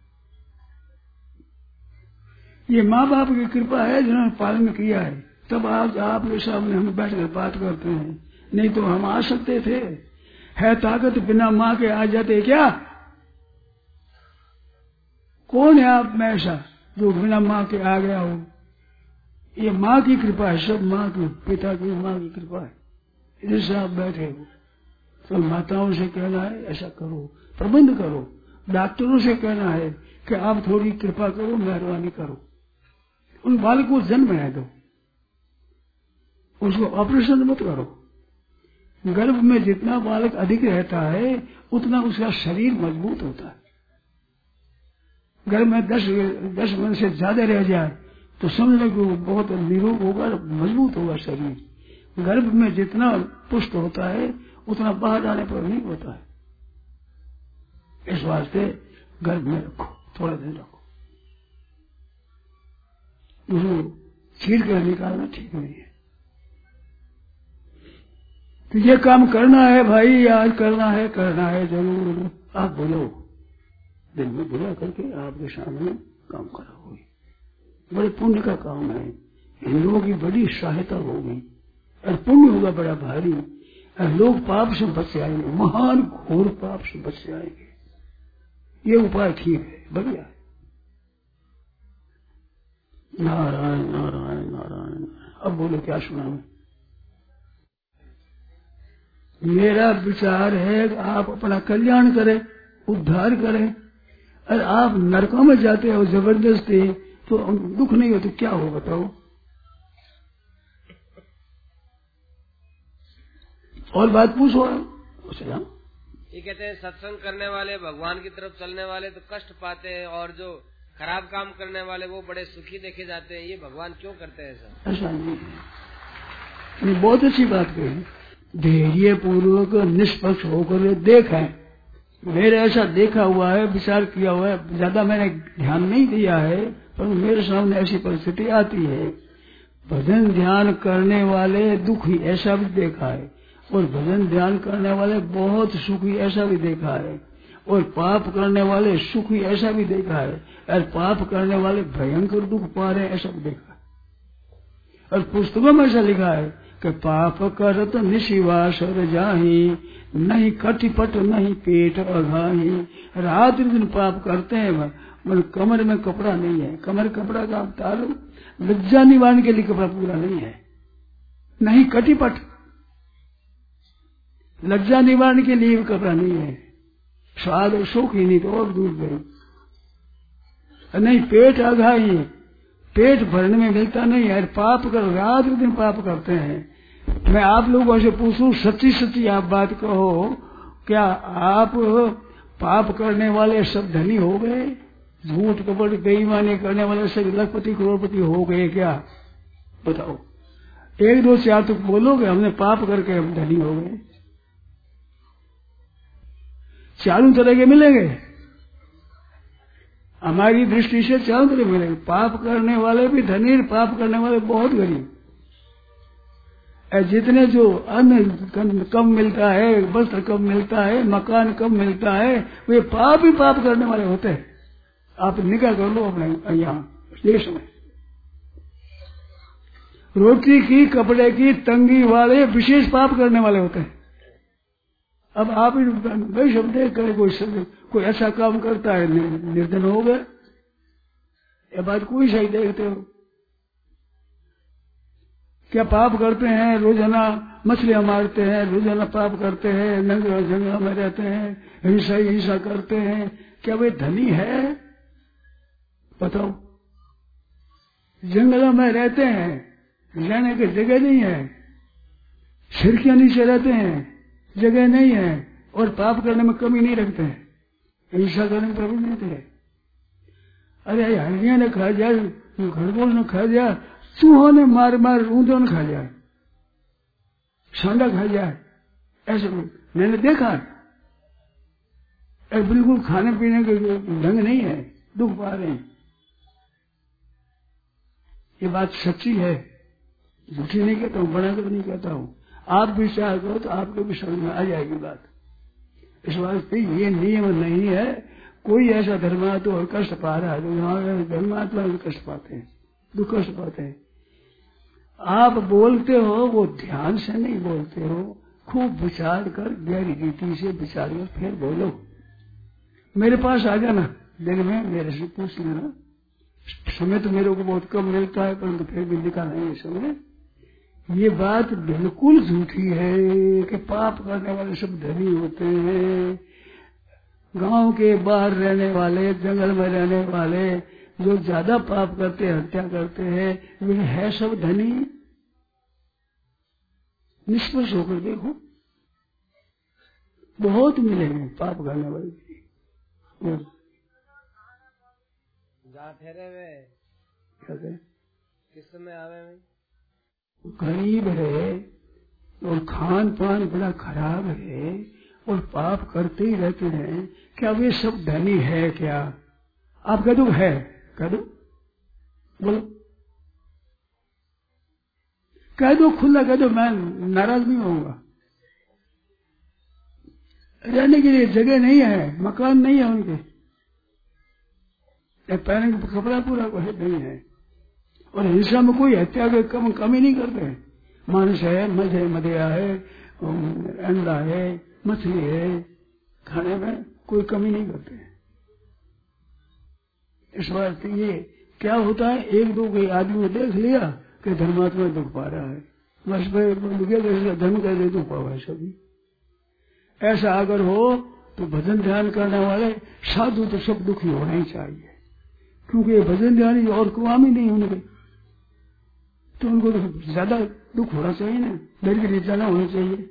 ये माँ बाप की कृपा है जिन्होंने पालन किया है, तब आज आपके सामने हम बैठकर बात करते हैं। नहीं तो हम आ सकते थे, है ताकत बिना माँ के आ जाते क्या? कौन है आप में ऐसा जो बिना माँ के आ गया हो? ये माँ की कृपा है, सब माँ की, पिता की, माँ की कृपा है। इधर से आप बैठे हो तो माताओं से कहना है ऐसा करो, प्रबंध करो। डॉक्टरों से कहना है कि आप थोड़ी कृपा करो, मेहरबानी करो, उन बालक को जन्म न दो, उसको ऑपरेशन मत करो। गर्भ में जितना बालक अधिक रहता है उतना उसका शरीर मजबूत होता है। गर्भ में दस दस मन से ज्यादा रह जाए तो समझ लो कि वो बहुत निरोग होगा, मजबूत होगा शरीर। गर्भ में जितना पुष्ट होता है उतना बाहर आने पर नहीं होता है। इस वास्ते गर्भ में रखो, थोड़ा दिन रखो, उसको चीर कर निकालना ठीक नहीं है। तो ये काम करना है भाई, आज करना है, करना है जरूर। आप बोलो, दिन में बुला करके आपके सामने काम कराओगे, बड़े पुण्य का काम है। हिंदुओं की बड़ी सहायता होगी और पुण्य होगा बड़ा भारी, और लोग पाप से बच जाएंगे, महान घोर पाप से बच जाएंगे। ये उपाय ठीक है, बढ़िया है। नारायण नारायण नारायण। अब बोलो क्या सुना मैं? मेरा विचार है कि आप अपना कल्याण करें, उद्धार करें, और आप नरकों में जाते हो जबरदस्ती तो दुख नहीं हो तो क्या हो बताओ? और बात पूछो। चला ये कहते हैं सत्संग करने वाले, भगवान की तरफ चलने वाले तो कष्ट पाते हैं, और जो खराब काम करने वाले वो बड़े सुखी देखे जाते हैं। ये भगवान क्यों करते हैं सर? ऐसा नहीं, बहुत अच्छी बात कही। धैर्य पूर्वक निष्पक्ष होकर देखा, मेरे ऐसा देखा हुआ है, विचार किया हुआ है, ज्यादा मैंने ध्यान नहीं दिया है, पर मेरे सामने ऐसी परिस्थिति आती है। भजन ध्यान करने वाले दुखी ऐसा भी देखा है, और भजन ध्यान करने वाले बहुत सुखी ऐसा भी देखा है, और पाप करने वाले सुखी ऐसा भी देखा है, और पाप करने वाले भयंकर दुख पा रहे ऐसा भी देखा है। और पुस्तकों में ऐसा लिखा है कि पाप करत निशिवास जाही, नहीं कटिपट नहीं पेट अघाही। रात दिन पाप करते हैं, मतलब कमर में कपड़ा नहीं है, कमर कपड़ा का तालु लज्जा निवारण के लिए कपड़ा पूरा नहीं है, नहीं कटिपट लज्जा निवारण के लिए कपड़ा नहीं है, स्वाद और सुख ही नहीं तो और दूर गई। नहीं पेट अघाही, पेट भरने में मिलता नहीं है, पाप कर रात दिन पाप करते हैं। मैं आप लोगों से पूछूं, सच्ची सच्ची आप बात कहो, क्या आप पाप करने वाले सब धनी हो गए? झूठ कपट बेईमानी करने वाले सब लखपति करोड़पति हो गए क्या? बताओ, एक दो चार तो बोलोगे हमने पाप करके हम धनी हो गए। चारों तरह के मिलेंगे, हमारी दृष्टि से चारों तरह मिलेंगे। पाप करने वाले भी धनी, पाप करने वाले बहुत गरीब। जितने जो अन्न कम मिलता है, वस्त्र कम मिलता है, मकान कम मिलता है, वे पाप ही पाप करने वाले होते हैं। आप निकाह कर लो अपने यहाँ देश में, रोटी की कपड़े की तंगी वाले विशेष पाप करने वाले होते हैं। अब आप वही शब्द करे, कोई कोई ऐसा काम करता है निर्धन हो गए, ये बात कोई सही देखते हो? क्या पाप करते हैं, रोजाना मछलियां मारते हैं, रोजाना पाप करते हैं, नंगा जंगल में रहते हैं, हिंसा हिंसा करते हैं, क्या वे धनी है? बताओ, जंगलों में रहते हैं, रहने की जगह नहीं है, खिड़कियां नीचे रहते हैं, जगह नहीं है, और पाप करने में कमी नहीं रखते हैं, हिंसा करने में कमी नहीं रखते। अरे हड्डियां ने खा जाए, खरगोश ने खा जाए, चूहों ने मार मार ऊंधों ने खा जाए, सांडा खा जाए, ऐसे मैंने देखा है। बिल्कुल खाने पीने के ढंग नहीं है, दुख पा रहे हैं। ये बात सच्ची है, झूठी नहीं कहता हूँ, बनाकर नहीं कहता हूँ। आप विचार करो तो आपके भी समझ में आ जाएगी बात। इस वास्ते ये नियम नहीं है, कोई ऐसा धर्मात्मा और कष्ट पा रहा है, तो धर्मात्मा भी कष्ट पाते हैं, दुख कष्ट पाते हैं। आप बोलते हो वो ध्यान से नहीं बोलते हो, खूब विचार कर, गहरी रीति से विचार कर फिर बोलो। मेरे पास आ जाना दिन में, मेरे से पूछ लेना। समय तो मेरे को बहुत कम मिलता है, परंतु फिर भी निकाल नहीं समय। ये बात बिल्कुल झूठी है कि पाप करने वाले सब धनी होते हैं। गांव के बाहर रहने वाले, जंगल में रहने वाले जो ज्यादा पाप करते हैं, हत्या करते हैं, वे है सब धनी। निष्पक्ष होकर देखो, बहुत मिलेंगे पाप करने वाले। जहाँ ठहरे हुए कहते किस समय आवे में गरीब रहे, और खान पान बड़ा खराब है और पाप करते ही रहते हैं, क्या वे सब धनी है क्या? आप कह दो है, कह दो, बोलो, कह दो, खुला कह दो, मैं नाराज नहीं होऊंगा। रहने के लिए जगह नहीं है, मकान नहीं है उनके, पहनने का कपड़ा पूरा कोई नहीं है, और हिंसा में कोई हत्या के कम कमी नहीं करते। मांस है, मध है, मदिरा है, अंडा है, मछली है, खाने में कोई कमी नहीं करते। इस बात ये क्या होता है, एक दो कोई आदमी ने देख लिया कि धर्मात्मा दुख पा रहा है, बस धर्म का दे दुख पावा है सभी। ऐसा अगर हो तो भजन ध्यान करने वाले साधु तो सब दुखी होना ही चाहिए, क्योंकि ये भजन ध्यान और काम ही नहीं उनके, तो उनको तो ज्यादा दुख होना चाहिए ना, डर के नीचा ना होना चाहिए।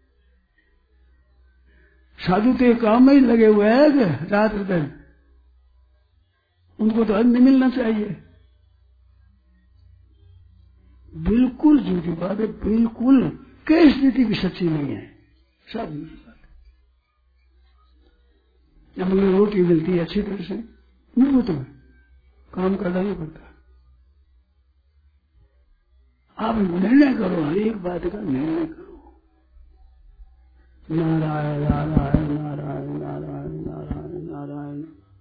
साधु तो काम में ही लगे हुए हैं रात दिन, उनको तो अन्न मिलना चाहिए। बिल्कुल झूठी बात है, बिल्कुल कई स्थिति भी सच्ची नहीं है, सब झूठी बात है। जब हमें रोटी मिलती है अच्छी तरह से, नहीं तो काम करना नहीं पड़ता। आप निर्णय करो, हर एक बात का निर्णय करो, नारायण नारायण नारायण नारायण नारायण नारायण।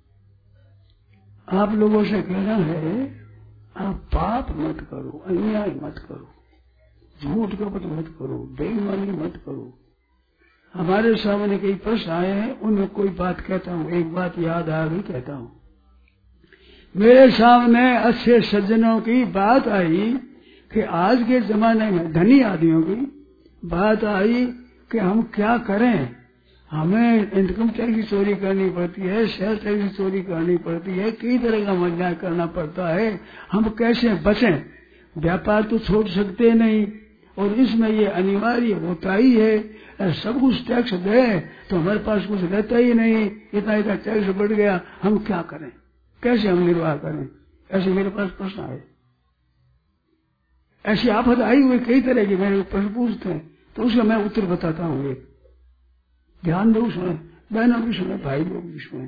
आप लोगों से कहना है, आप पाप मत करो, अन्याय मत करो, झूठ कपट मत करो, बेईमानी मत करो। हमारे सामने कई प्रश्न आए हैं, उनमें कोई बात कहता हूँ, एक बात याद आ गई कहता हूँ। मेरे सामने अच्छे सज्जनों की बात आई कि आज के जमाने में धनी आदमियों की बात आई कि हम क्या करें, हमें इनकम टैक्स की चोरी करनी पड़ती है, सेल्स टैक्स की चोरी करनी पड़ती है, कई तरह का अन्याय करना पड़ता है, हम कैसे बचें? व्यापार तो छोड़ सकते नहीं, और इसमें ये अनिवार्य होता ही है, सब कुछ टैक्स दे तो हमारे पास कुछ रहता ही नहीं, इतना इतना टैक्स बढ़ गया, हम क्या करें, कैसे हम निर्वाह करें? ऐसे मेरे पास प्रश्न आए, ऐसी आफत आई हुई कई तरह की, मेरे प्रश्न पूछते हैं तो उसका मैं उत्तर बताता हूँ। एक ध्यान दो, सुने, बहनों भी सुने, भाई लोग भी सुने।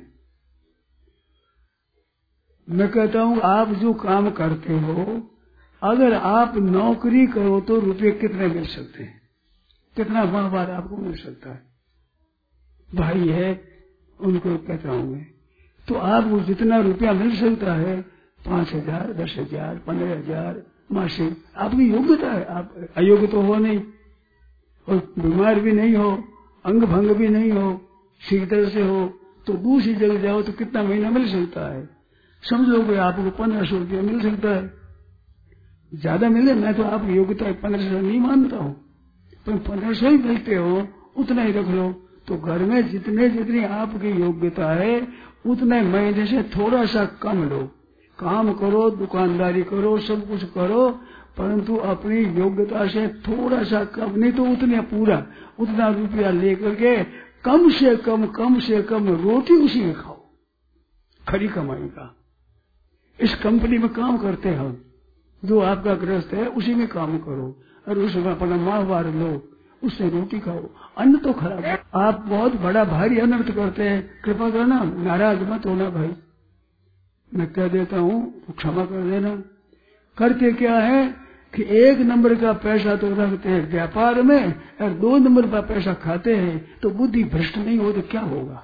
मैं कहता हूँ, आप जो काम करते हो, अगर आप नौकरी करो तो रुपये कितने मिल सकते हैं, कितना माहवार आपको मिल सकता है? भाई है, उनको कहता हूँ मैं, तो आपको जितना रुपया मिल सकता है, पांच हजार दस हजार पंद्रह हजार मासिक, आपकी योग्यता है। आप अयोग्य तो हो नहीं, और बीमार भी नहीं हो, अंग भंग भी नहीं हो, ठीक तरह से हो, तो दूसरी जगह जाओ तो कितना महीना मिल सकता है? समझ लो कि आपको पंद्रह सौ रुपया मिल सकता है, ज्यादा मिले। मैं तो आपकी योग्यता पंद्रह सौ नहीं मानता हूँ, पर पंद्रह सौ ही मिलते हो, उतना ही रख लो। तो घर में जितने जितनी आपकी योग्यता है, उतने महीने से थोड़ा सा कम लो, काम करो, दुकानदारी करो, सब कुछ करो, परंतु अपनी योग्यता से थोड़ा सा कम, नहीं तो उतने पूरा उतना रुपया लेकर के कम से कम कम से कम रोटी उसी में खाओ, खरी कमाई का। इस कंपनी में काम करते हो, जो आपका गृहस्थ है उसी में काम करो, और उसमें अपना माहवार लो, उससे रोटी खाओ। अन्न तो खराब है, आप बहुत बड़ा भारी अनर्थ करते हैं, कृपा करना, नाराज मत होना भाई, मैं कह देता हूँ तो क्षमा कर देना। करते क्या है कि एक नंबर का पैसा तो रखते हैं व्यापार में, और दो नंबर का पैसा खाते हैं, तो बुद्धि भ्रष्ट नहीं हो तो क्या होगा?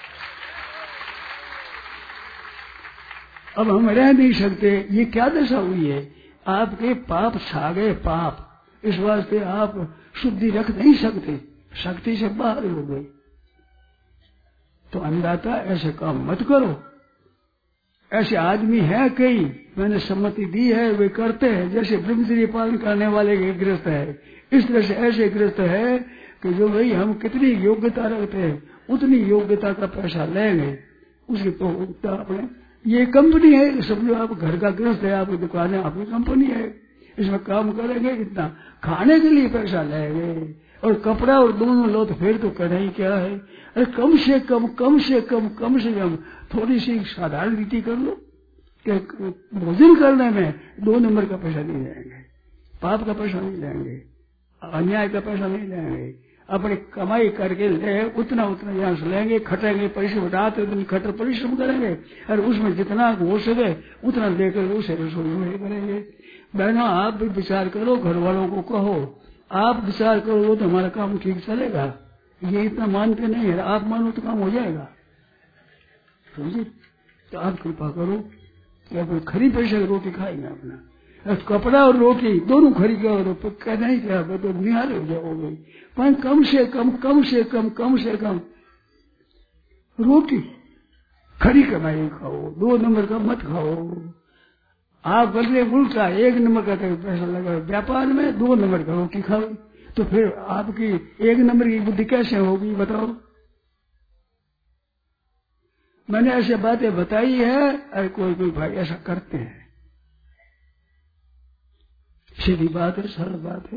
अब हम रह नहीं सकते, ये क्या दशा हुई है? आपके पाप छा गए, पाप, इस वास्ते आप शुद्धि रख नहीं सकते, शक्ति से बाहर हो गई। तो अन्नदाता ऐसे काम मत करो। ऐसे आदमी है कई, मैंने सम्मति दी है, वे करते हैं, जैसे ब्रह्मचर्य पालन करने वाले गृहस्थ है, इस तरह से ऐसे गृहस्थ है कि जो भाई हम कितनी योग्यता रखते हैं उतनी योग्यता का पैसा लेंगे, उसकी तो अपने ये कंपनी है, समझो आप घर का गृहस्थ है, आपकी दुकान है, आपकी कंपनी है, इसमें काम करेंगे, इतना खाने के लिए पैसा लेंगे, और कपड़ा और दोनों लो तो फिर तो करना ही क्या है? अरे कम से कम कम से कम कम से कम थोड़ी सी साधारण रीति कर लो कि भोजन करने में दो नंबर का पैसा नहीं लेंगे, पाप का पैसा नहीं लेंगे। अन्याय का पैसा नहीं लेंगे, अपनी कमाई करके ले उतना उतना यहाँ से लेंगे, खटेंगे, परिश्रम रात दिन खटर परिश्रम करेंगे और उसमें जितना हो सके उतना लेकर उसे रसोई में करेंगे। बहनों आप भी विचार करो, घर वालों को कहो, आप विचार करो तो हमारा काम ठीक चलेगा। ये इतना मानते नहीं है, आप मानो तो काम हो जाएगा, समझे? तो आप कृपा करो कि अब खरी पैसे की रोटी खाएंगे अपना, कपड़ा और रोटी दोनों खरीद करो, कहना ही क्या तो निहाल हो जाओगे। पर कम से कम कम से कम कम से कम रोटी खरी कमाई खाओ, दो नंबर का मत खाओ। आप बदले उल्टा एक नंबर का पैसा लगा व्यापार में, दो नंबर का रोटी खाओ, तो फिर आपकी एक नंबर की बुद्धि कैसे होगी बताओ? मैंने ऐसे बातें बताई है, अरे कोई कोई भाई ऐसा करते हैं। सीधी बात है, सरल बात है।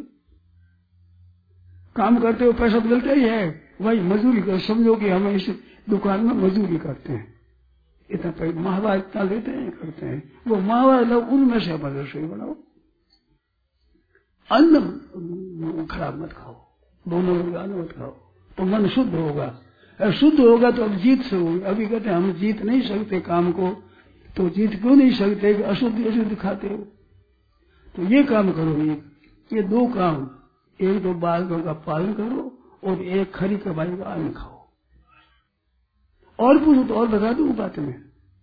काम करते हो पैसा मिलता ही है, वही मजदूरी कर, समझो कि हम इस दुकान में मजदूरी करते हैं, इतना पैसा माहवा इतना लेते हैं करते हैं, वो माहवा लोग उनमें से हमारे रसोई बनाओ। अन्न खराब मत खाओ, दोनों अन्न मत खाओ, तो मन शुद्ध होगा। शुद्ध होगा तो अब जीत से होगी। अभी कहते हैं हम जीत नहीं सकते काम को, तो जीत क्यों नहीं सकते? अशुद्ध अशुद्ध खाते हो। तो ये काम करो, ये ये दो काम, एक तो बालकों का पालन करो और एक खरी कमाई का अन्न खाओ। और पूछो तो और बता दूं बातें में,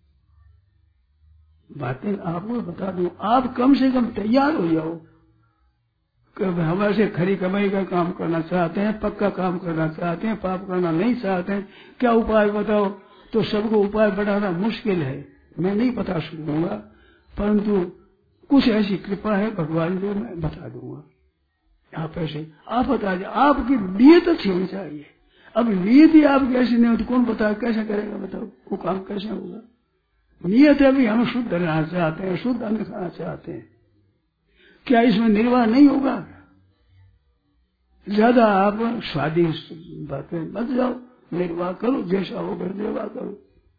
बातें आपको बता दूं। आप कम से कम तैयार हो जाओ कि हमारे से खरी कमाई का काम करना चाहते हैं, पक्का काम करना चाहते हैं, पाप करना नहीं चाहते हैं, क्या उपाय बताओ? तो सबको उपाय बढ़ाना मुश्किल है, मैं नहीं बता सकूंगा, परंतु कुछ ऐसी कृपा है भगवान जो मैं बता दूंगा। आप ऐसे आप बता दे, आपकी नीयत अच्छी होनी चाहिए। अब नीयत ही आपकी ऐसी नहीं हो तो कौन बता कैसे करेगा बताओ? वो काम कैसे होगा? नीयत है भी हम शुद्ध रहना चाहते हैं, शुद्ध अन्न खाना चाहते हैं, क्या इसमें निर्वाह नहीं होगा? ज्यादा आप स्वादिष्ट बातें मत जाओ, निर्वाह करो, जैसा हो फिर निर्वाह करो।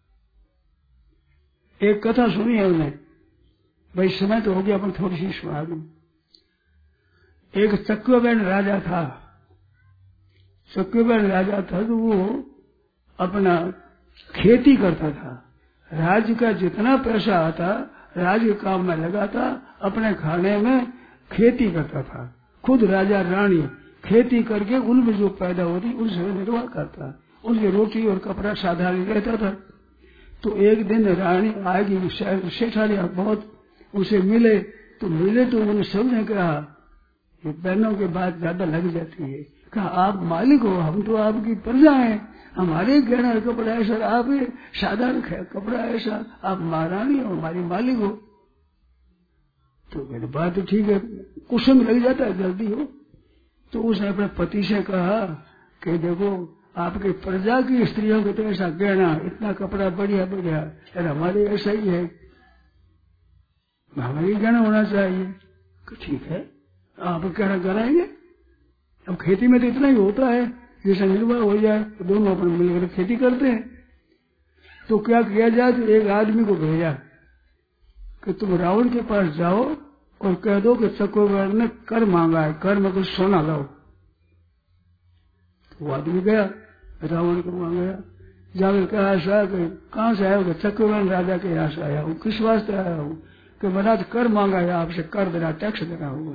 एक कथा सुनी है उन्हें, भाई समय तो हो गया अपन थोड़ी सी सुना दूं। एक चक्रवर्ती राजा था, चक्रवर्ती राजा था तो वो अपना खेती करता था, राज्य का जितना पैसा आता राज्य काम में लगाता, अपने खाने में खेती करता था। खुद राजा रानी खेती करके उनमें जो पैदा होती उनसे निर्वाह करता, उनकी रोटी और कपड़ा साधारण रहता था। तो एक दिन रानी आएगी, सेठानिया बहुत उसे मिले, तो मिले तो उन्होंने सबने कहा, ये बहनों के बाद ज्यादा लग जाती है, कहा आप मालिक हो, हम तो आपकी प्रजा हैं, हमारे गहना कपड़ा ऐसा, आप साधारण कपड़ा ऐसा, आप महारानी हो, हमारी मालिक हो। तो मेरी बात तो ठीक है, कुछ समय लग जाता है, जल्दी हो। तो उसने अपने पति से कहा कि देखो आपके प्रजा की स्त्रियों को तो ऐसा गहना, इतना कपड़ा बढ़िया बढ़िया, अरे हमारे ऐसा ही है, हमारी गहना होना चाहिए। ठीक है आप गहना कराएंगे, अब खेती में तो इतना ही होता है, जैसा निर्वाह हो जाए तो दोनों अपने मिलकर खेती करते हैं। तो क्या किया जाए, तो एक आदमी को भेजा कि तुम रावण के पास जाओ और कह दो कि चक्रवर्ती ने कर मांगा है, कर में कुछ सोना लाओ। तो वो आदमी गया, रावण को वहां गया, जाकर कहा ऐसा कि कहाँ से आया हो? चक्रवर्ती राजा के यहाँ से आया हूँ। किस वास्ते आया हूँ? कि महाराज कर मांगा है, आपसे कर देना, टैक्स देना होगा।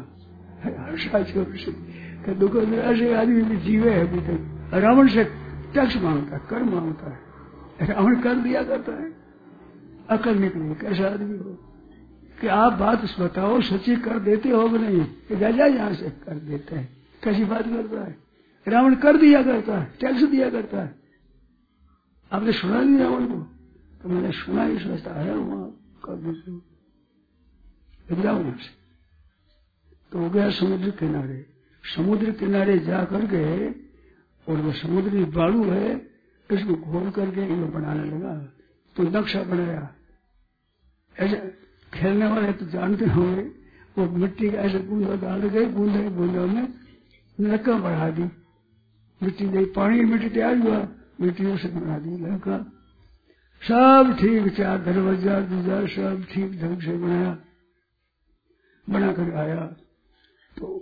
दुकान ऐसे आदमी भी जीवे है अभी तक, रावण से टैक्स मांगता, कर मांगता है, रावण कर दिया करता है। अकल निकली, कैसा आदमी हो कि आप बात बताओ, सच्ची कर देते हो कि नहीं? कि जा जा यहाँ से कर देते हैं, कैसी बात करता है? रावण कर दिया करता है, टैक्स दिया करता है। आपने सुना नहीं रावण को? तो मैंने सुना ही, सोचता आया वहां कर देते रावण से। तो हो गया समुद्र किनारे, समुद्र किनारे जा करके और वो समुद्री बालू है, इसको घोल करके ये बनाने लगा। तो नक्शा बनाया, ऐसे खेलने वाले तो जानते होंगे, वो मिट्टी का ऐसे बूंदा डाल गए, बूंदे बूंदों में लड़का बढ़ा दी, मिट्टी दे, पानी मिट्टी तैयार हुआ, मिट्टी से बना दी लड़का। सब ठीक, चार दरवाजा दीवार सब ठीक ढंग से बनाया, बना कर आया। तो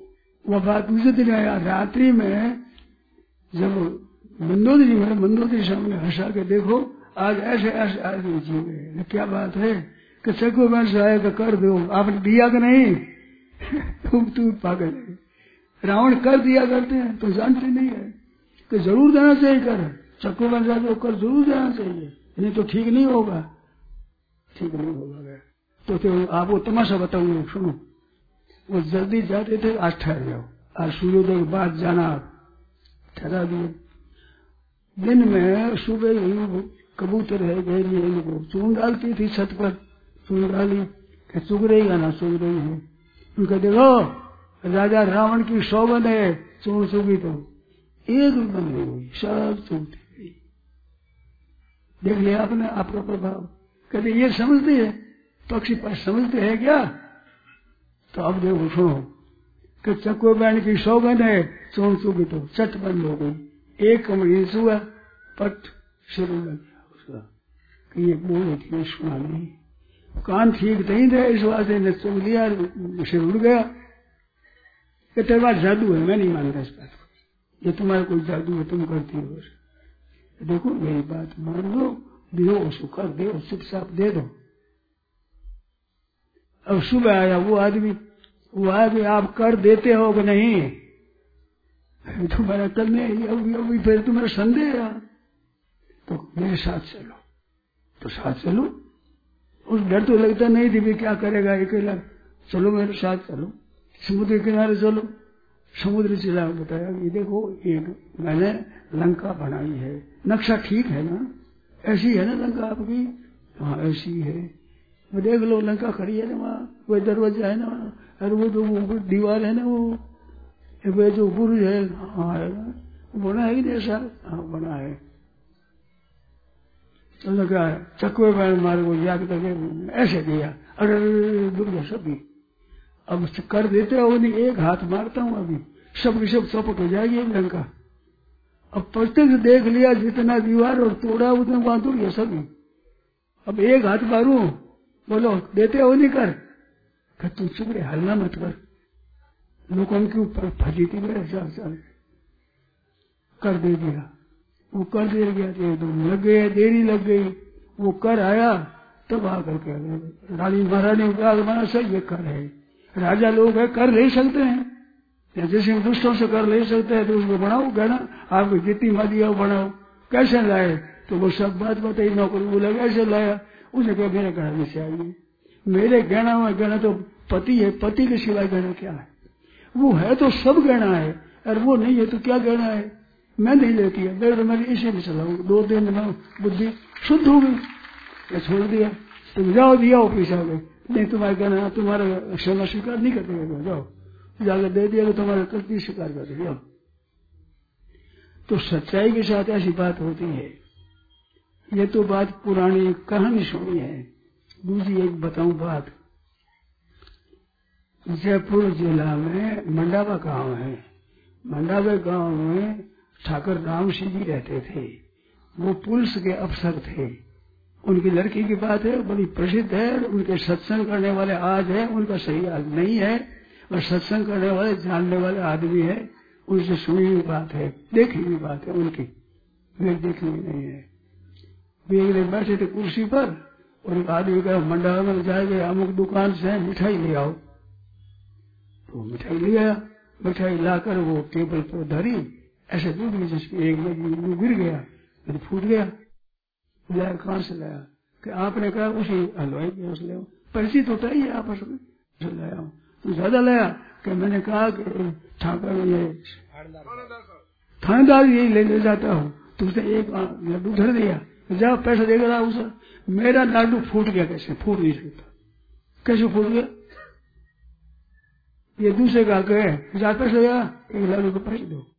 वो बात दूसरे दिन आया रात्रि में, जब मंदोदरी जी मेरे मंदोदरी सामने हंसा के देखो आज ऐसे ऐसे आदमी जीवे, क्या बात है कि चको वंश आया तो कर दो, आपने दिया कि नहीं? तुम तू पागल है, रावण कर दिया करते हैं तो जानते नहीं है कि जरूर देना चाहिए कर, चको वंश आया तो कर जरूर देना चाहिए, नहीं तो ठीक नहीं होगा, ठीक नहीं होगा। तो, तो आपको तमाशा बताऊंगा, सुनो। वो जल्दी जाते थे, आज ठहर जाओ, आज सूर्योदय के बाद जाना, ठहरा दिए। दिन में सुबह कबूतर है गए इनको चून डालती थी छत पर, चून डाली चुग रहेगा ना चुग रही है, उनका देखो राजा रावण की सौगंध है, चून चुगी तो एक रुपये नहीं हुई, सब चुगती गई। देख लिया आपने आपका प्रभाव। कहते ये समझते है पक्षी पर समझते है क्या? तो अब देखो सुनो कि चक्को बहन की सौगंध है, चून चुगी तो चट बंद हो गई, एक कमरी सुआ पट शुरू लग गया उसका कि ये बोल थी सुना नहीं, कान ठीक नहीं थे, इस वास्ते ने चुग लिया, सिर उड़ गया। कि तेरे पास जादू है, मैं नहीं मानता इस बात को, ये तुम्हारा कोई जादू है, तुम करती हो। देखो मेरी बात मान लो, दियो उसको कर दे, चुपचाप दे दो। अब सुबह आया वो आदमी, वो आदमी आप कर देते हो कि नहीं? तुम्हारा करने अभी अभी फिर तुम्हारा संदेह है, तो मेरे साथ चलो। तो साथ चलो, उस डर तो लगता नहीं थी भी क्या करेगा अकेला, चलो मेरे साथ चलो, समुद्र किनारे चलो। समुद्र चला बताया कि देखो एक मैंने लंका बनाई है, नक्शा ठीक है ना, ऐसी है ना लंका आपकी? हाँ ऐसी है, वो देख लो लंका खड़ी है ना वहाँ, वो दरवाजा है ना वहाँ, अरे वो जो दीवार है ना वो, वो जो बुर्ज है, हाँ है ना, बना है जैसा, हाँ बना है। तो क्या चक्वे बैन मारे को याद करके ऐसे दिया, अरे दुर्गा सभी अब कर देते हो नहीं, एक हाथ मारता हूँ अभी सब की सब चौपट हो जाएगी लंका। अब प्रत्यक्ष देख लिया जितना दीवार और तोड़ा उतना वहां दुर्गा सभी। अब एक हाथ मारू, बोलो देते हो नहीं कर, तू चुप रहे, हलना मत कर, लोगों के ऊपर फजीती मेरे चाल चाल कर दे दिया। वो कर दे गया, एकदम लग गए, देरी लग गई, वो कर आया तब आकर के रानी महारानी बना सही ये कर है, राजा लोग है कर ले सकते हैं, जैसे दुष्टों से कर ले सकते हैं तो उसको बनाओ गहना, आपको जितनी मर्जी हो बनाओ। कैसे लाए? तो वो सब बात बताई, नौकरी बोला कैसे लाया, उसने कहा मेरे गहना में से आइए, मेरे गहना में गहना तो पति है, पति के सिवाय गहना क्या है? वो है तो सब गहना है, और वो नहीं है तो क्या गहना है? मैं नहीं लेती है, मेरे तो मैं इसी में चलाऊंगी। दो दिन में बुद्धि शुद्ध हो गई, मैं छोड़ दिया, तुम जाओ दिया ऑफिस आ गए, नहीं तुम्हारे कहना तुम्हारा क्षमा स्वीकार नहीं करते, जाओ जाकर दे दिया तो तुम्हारा गलती स्वीकार कर दे जाओ। तो सच्चाई के साथ ऐसी बात होती है। ये तो बात पुरानी कहानी सुनी है। दूसरी एक बताऊं बात, जयपुर जिला में मंडावा गांव है, मंडावा गांव में ठाकुर राम सिंह जी रहते थे, वो पुलिस के अफसर थे। उनकी लड़की की बात है, बड़ी प्रसिद्ध है, उनके सत्संग करने वाले आज है, उनका सही आज नहीं है, और सत्संग करने वाले जानने वाले आदमी है, उनसे सुनी हुई बात है, देखी हुई बात है उनकी, वे देखी हुई नहीं है। वे एक दिन बैठे थे कुर्सी पर और एक आदमी का मंडा में जाएंगे, अमुक दुकान से मिठाई ले आओ, तो मिठाई ले आया, मिठाई लाकर वो टेबल पर धरी, ऐसे दूध में जिसकी एक में गिर गया, फिर फूट गया। लाया कहाँ से लाया? कि आपने कहा उसी हलवाई के यहाँ से ले, परिचित होता ही है आपस में, लाया हूँ। तो ज्यादा लाया कि मैंने कहा कि ठाकुर ये थानेदार यही ले ले जाता हूँ, तो उसने एक लड्डू धर दिया, जाओ पैसा देगा रहा उसे, मेरा लड्डू फूट गया। कैसे फूट नहीं सकता? कैसे फूट गया? ये दूसरे का कहे हजार पैसा देगा, एक लड्डू को पैसे दो,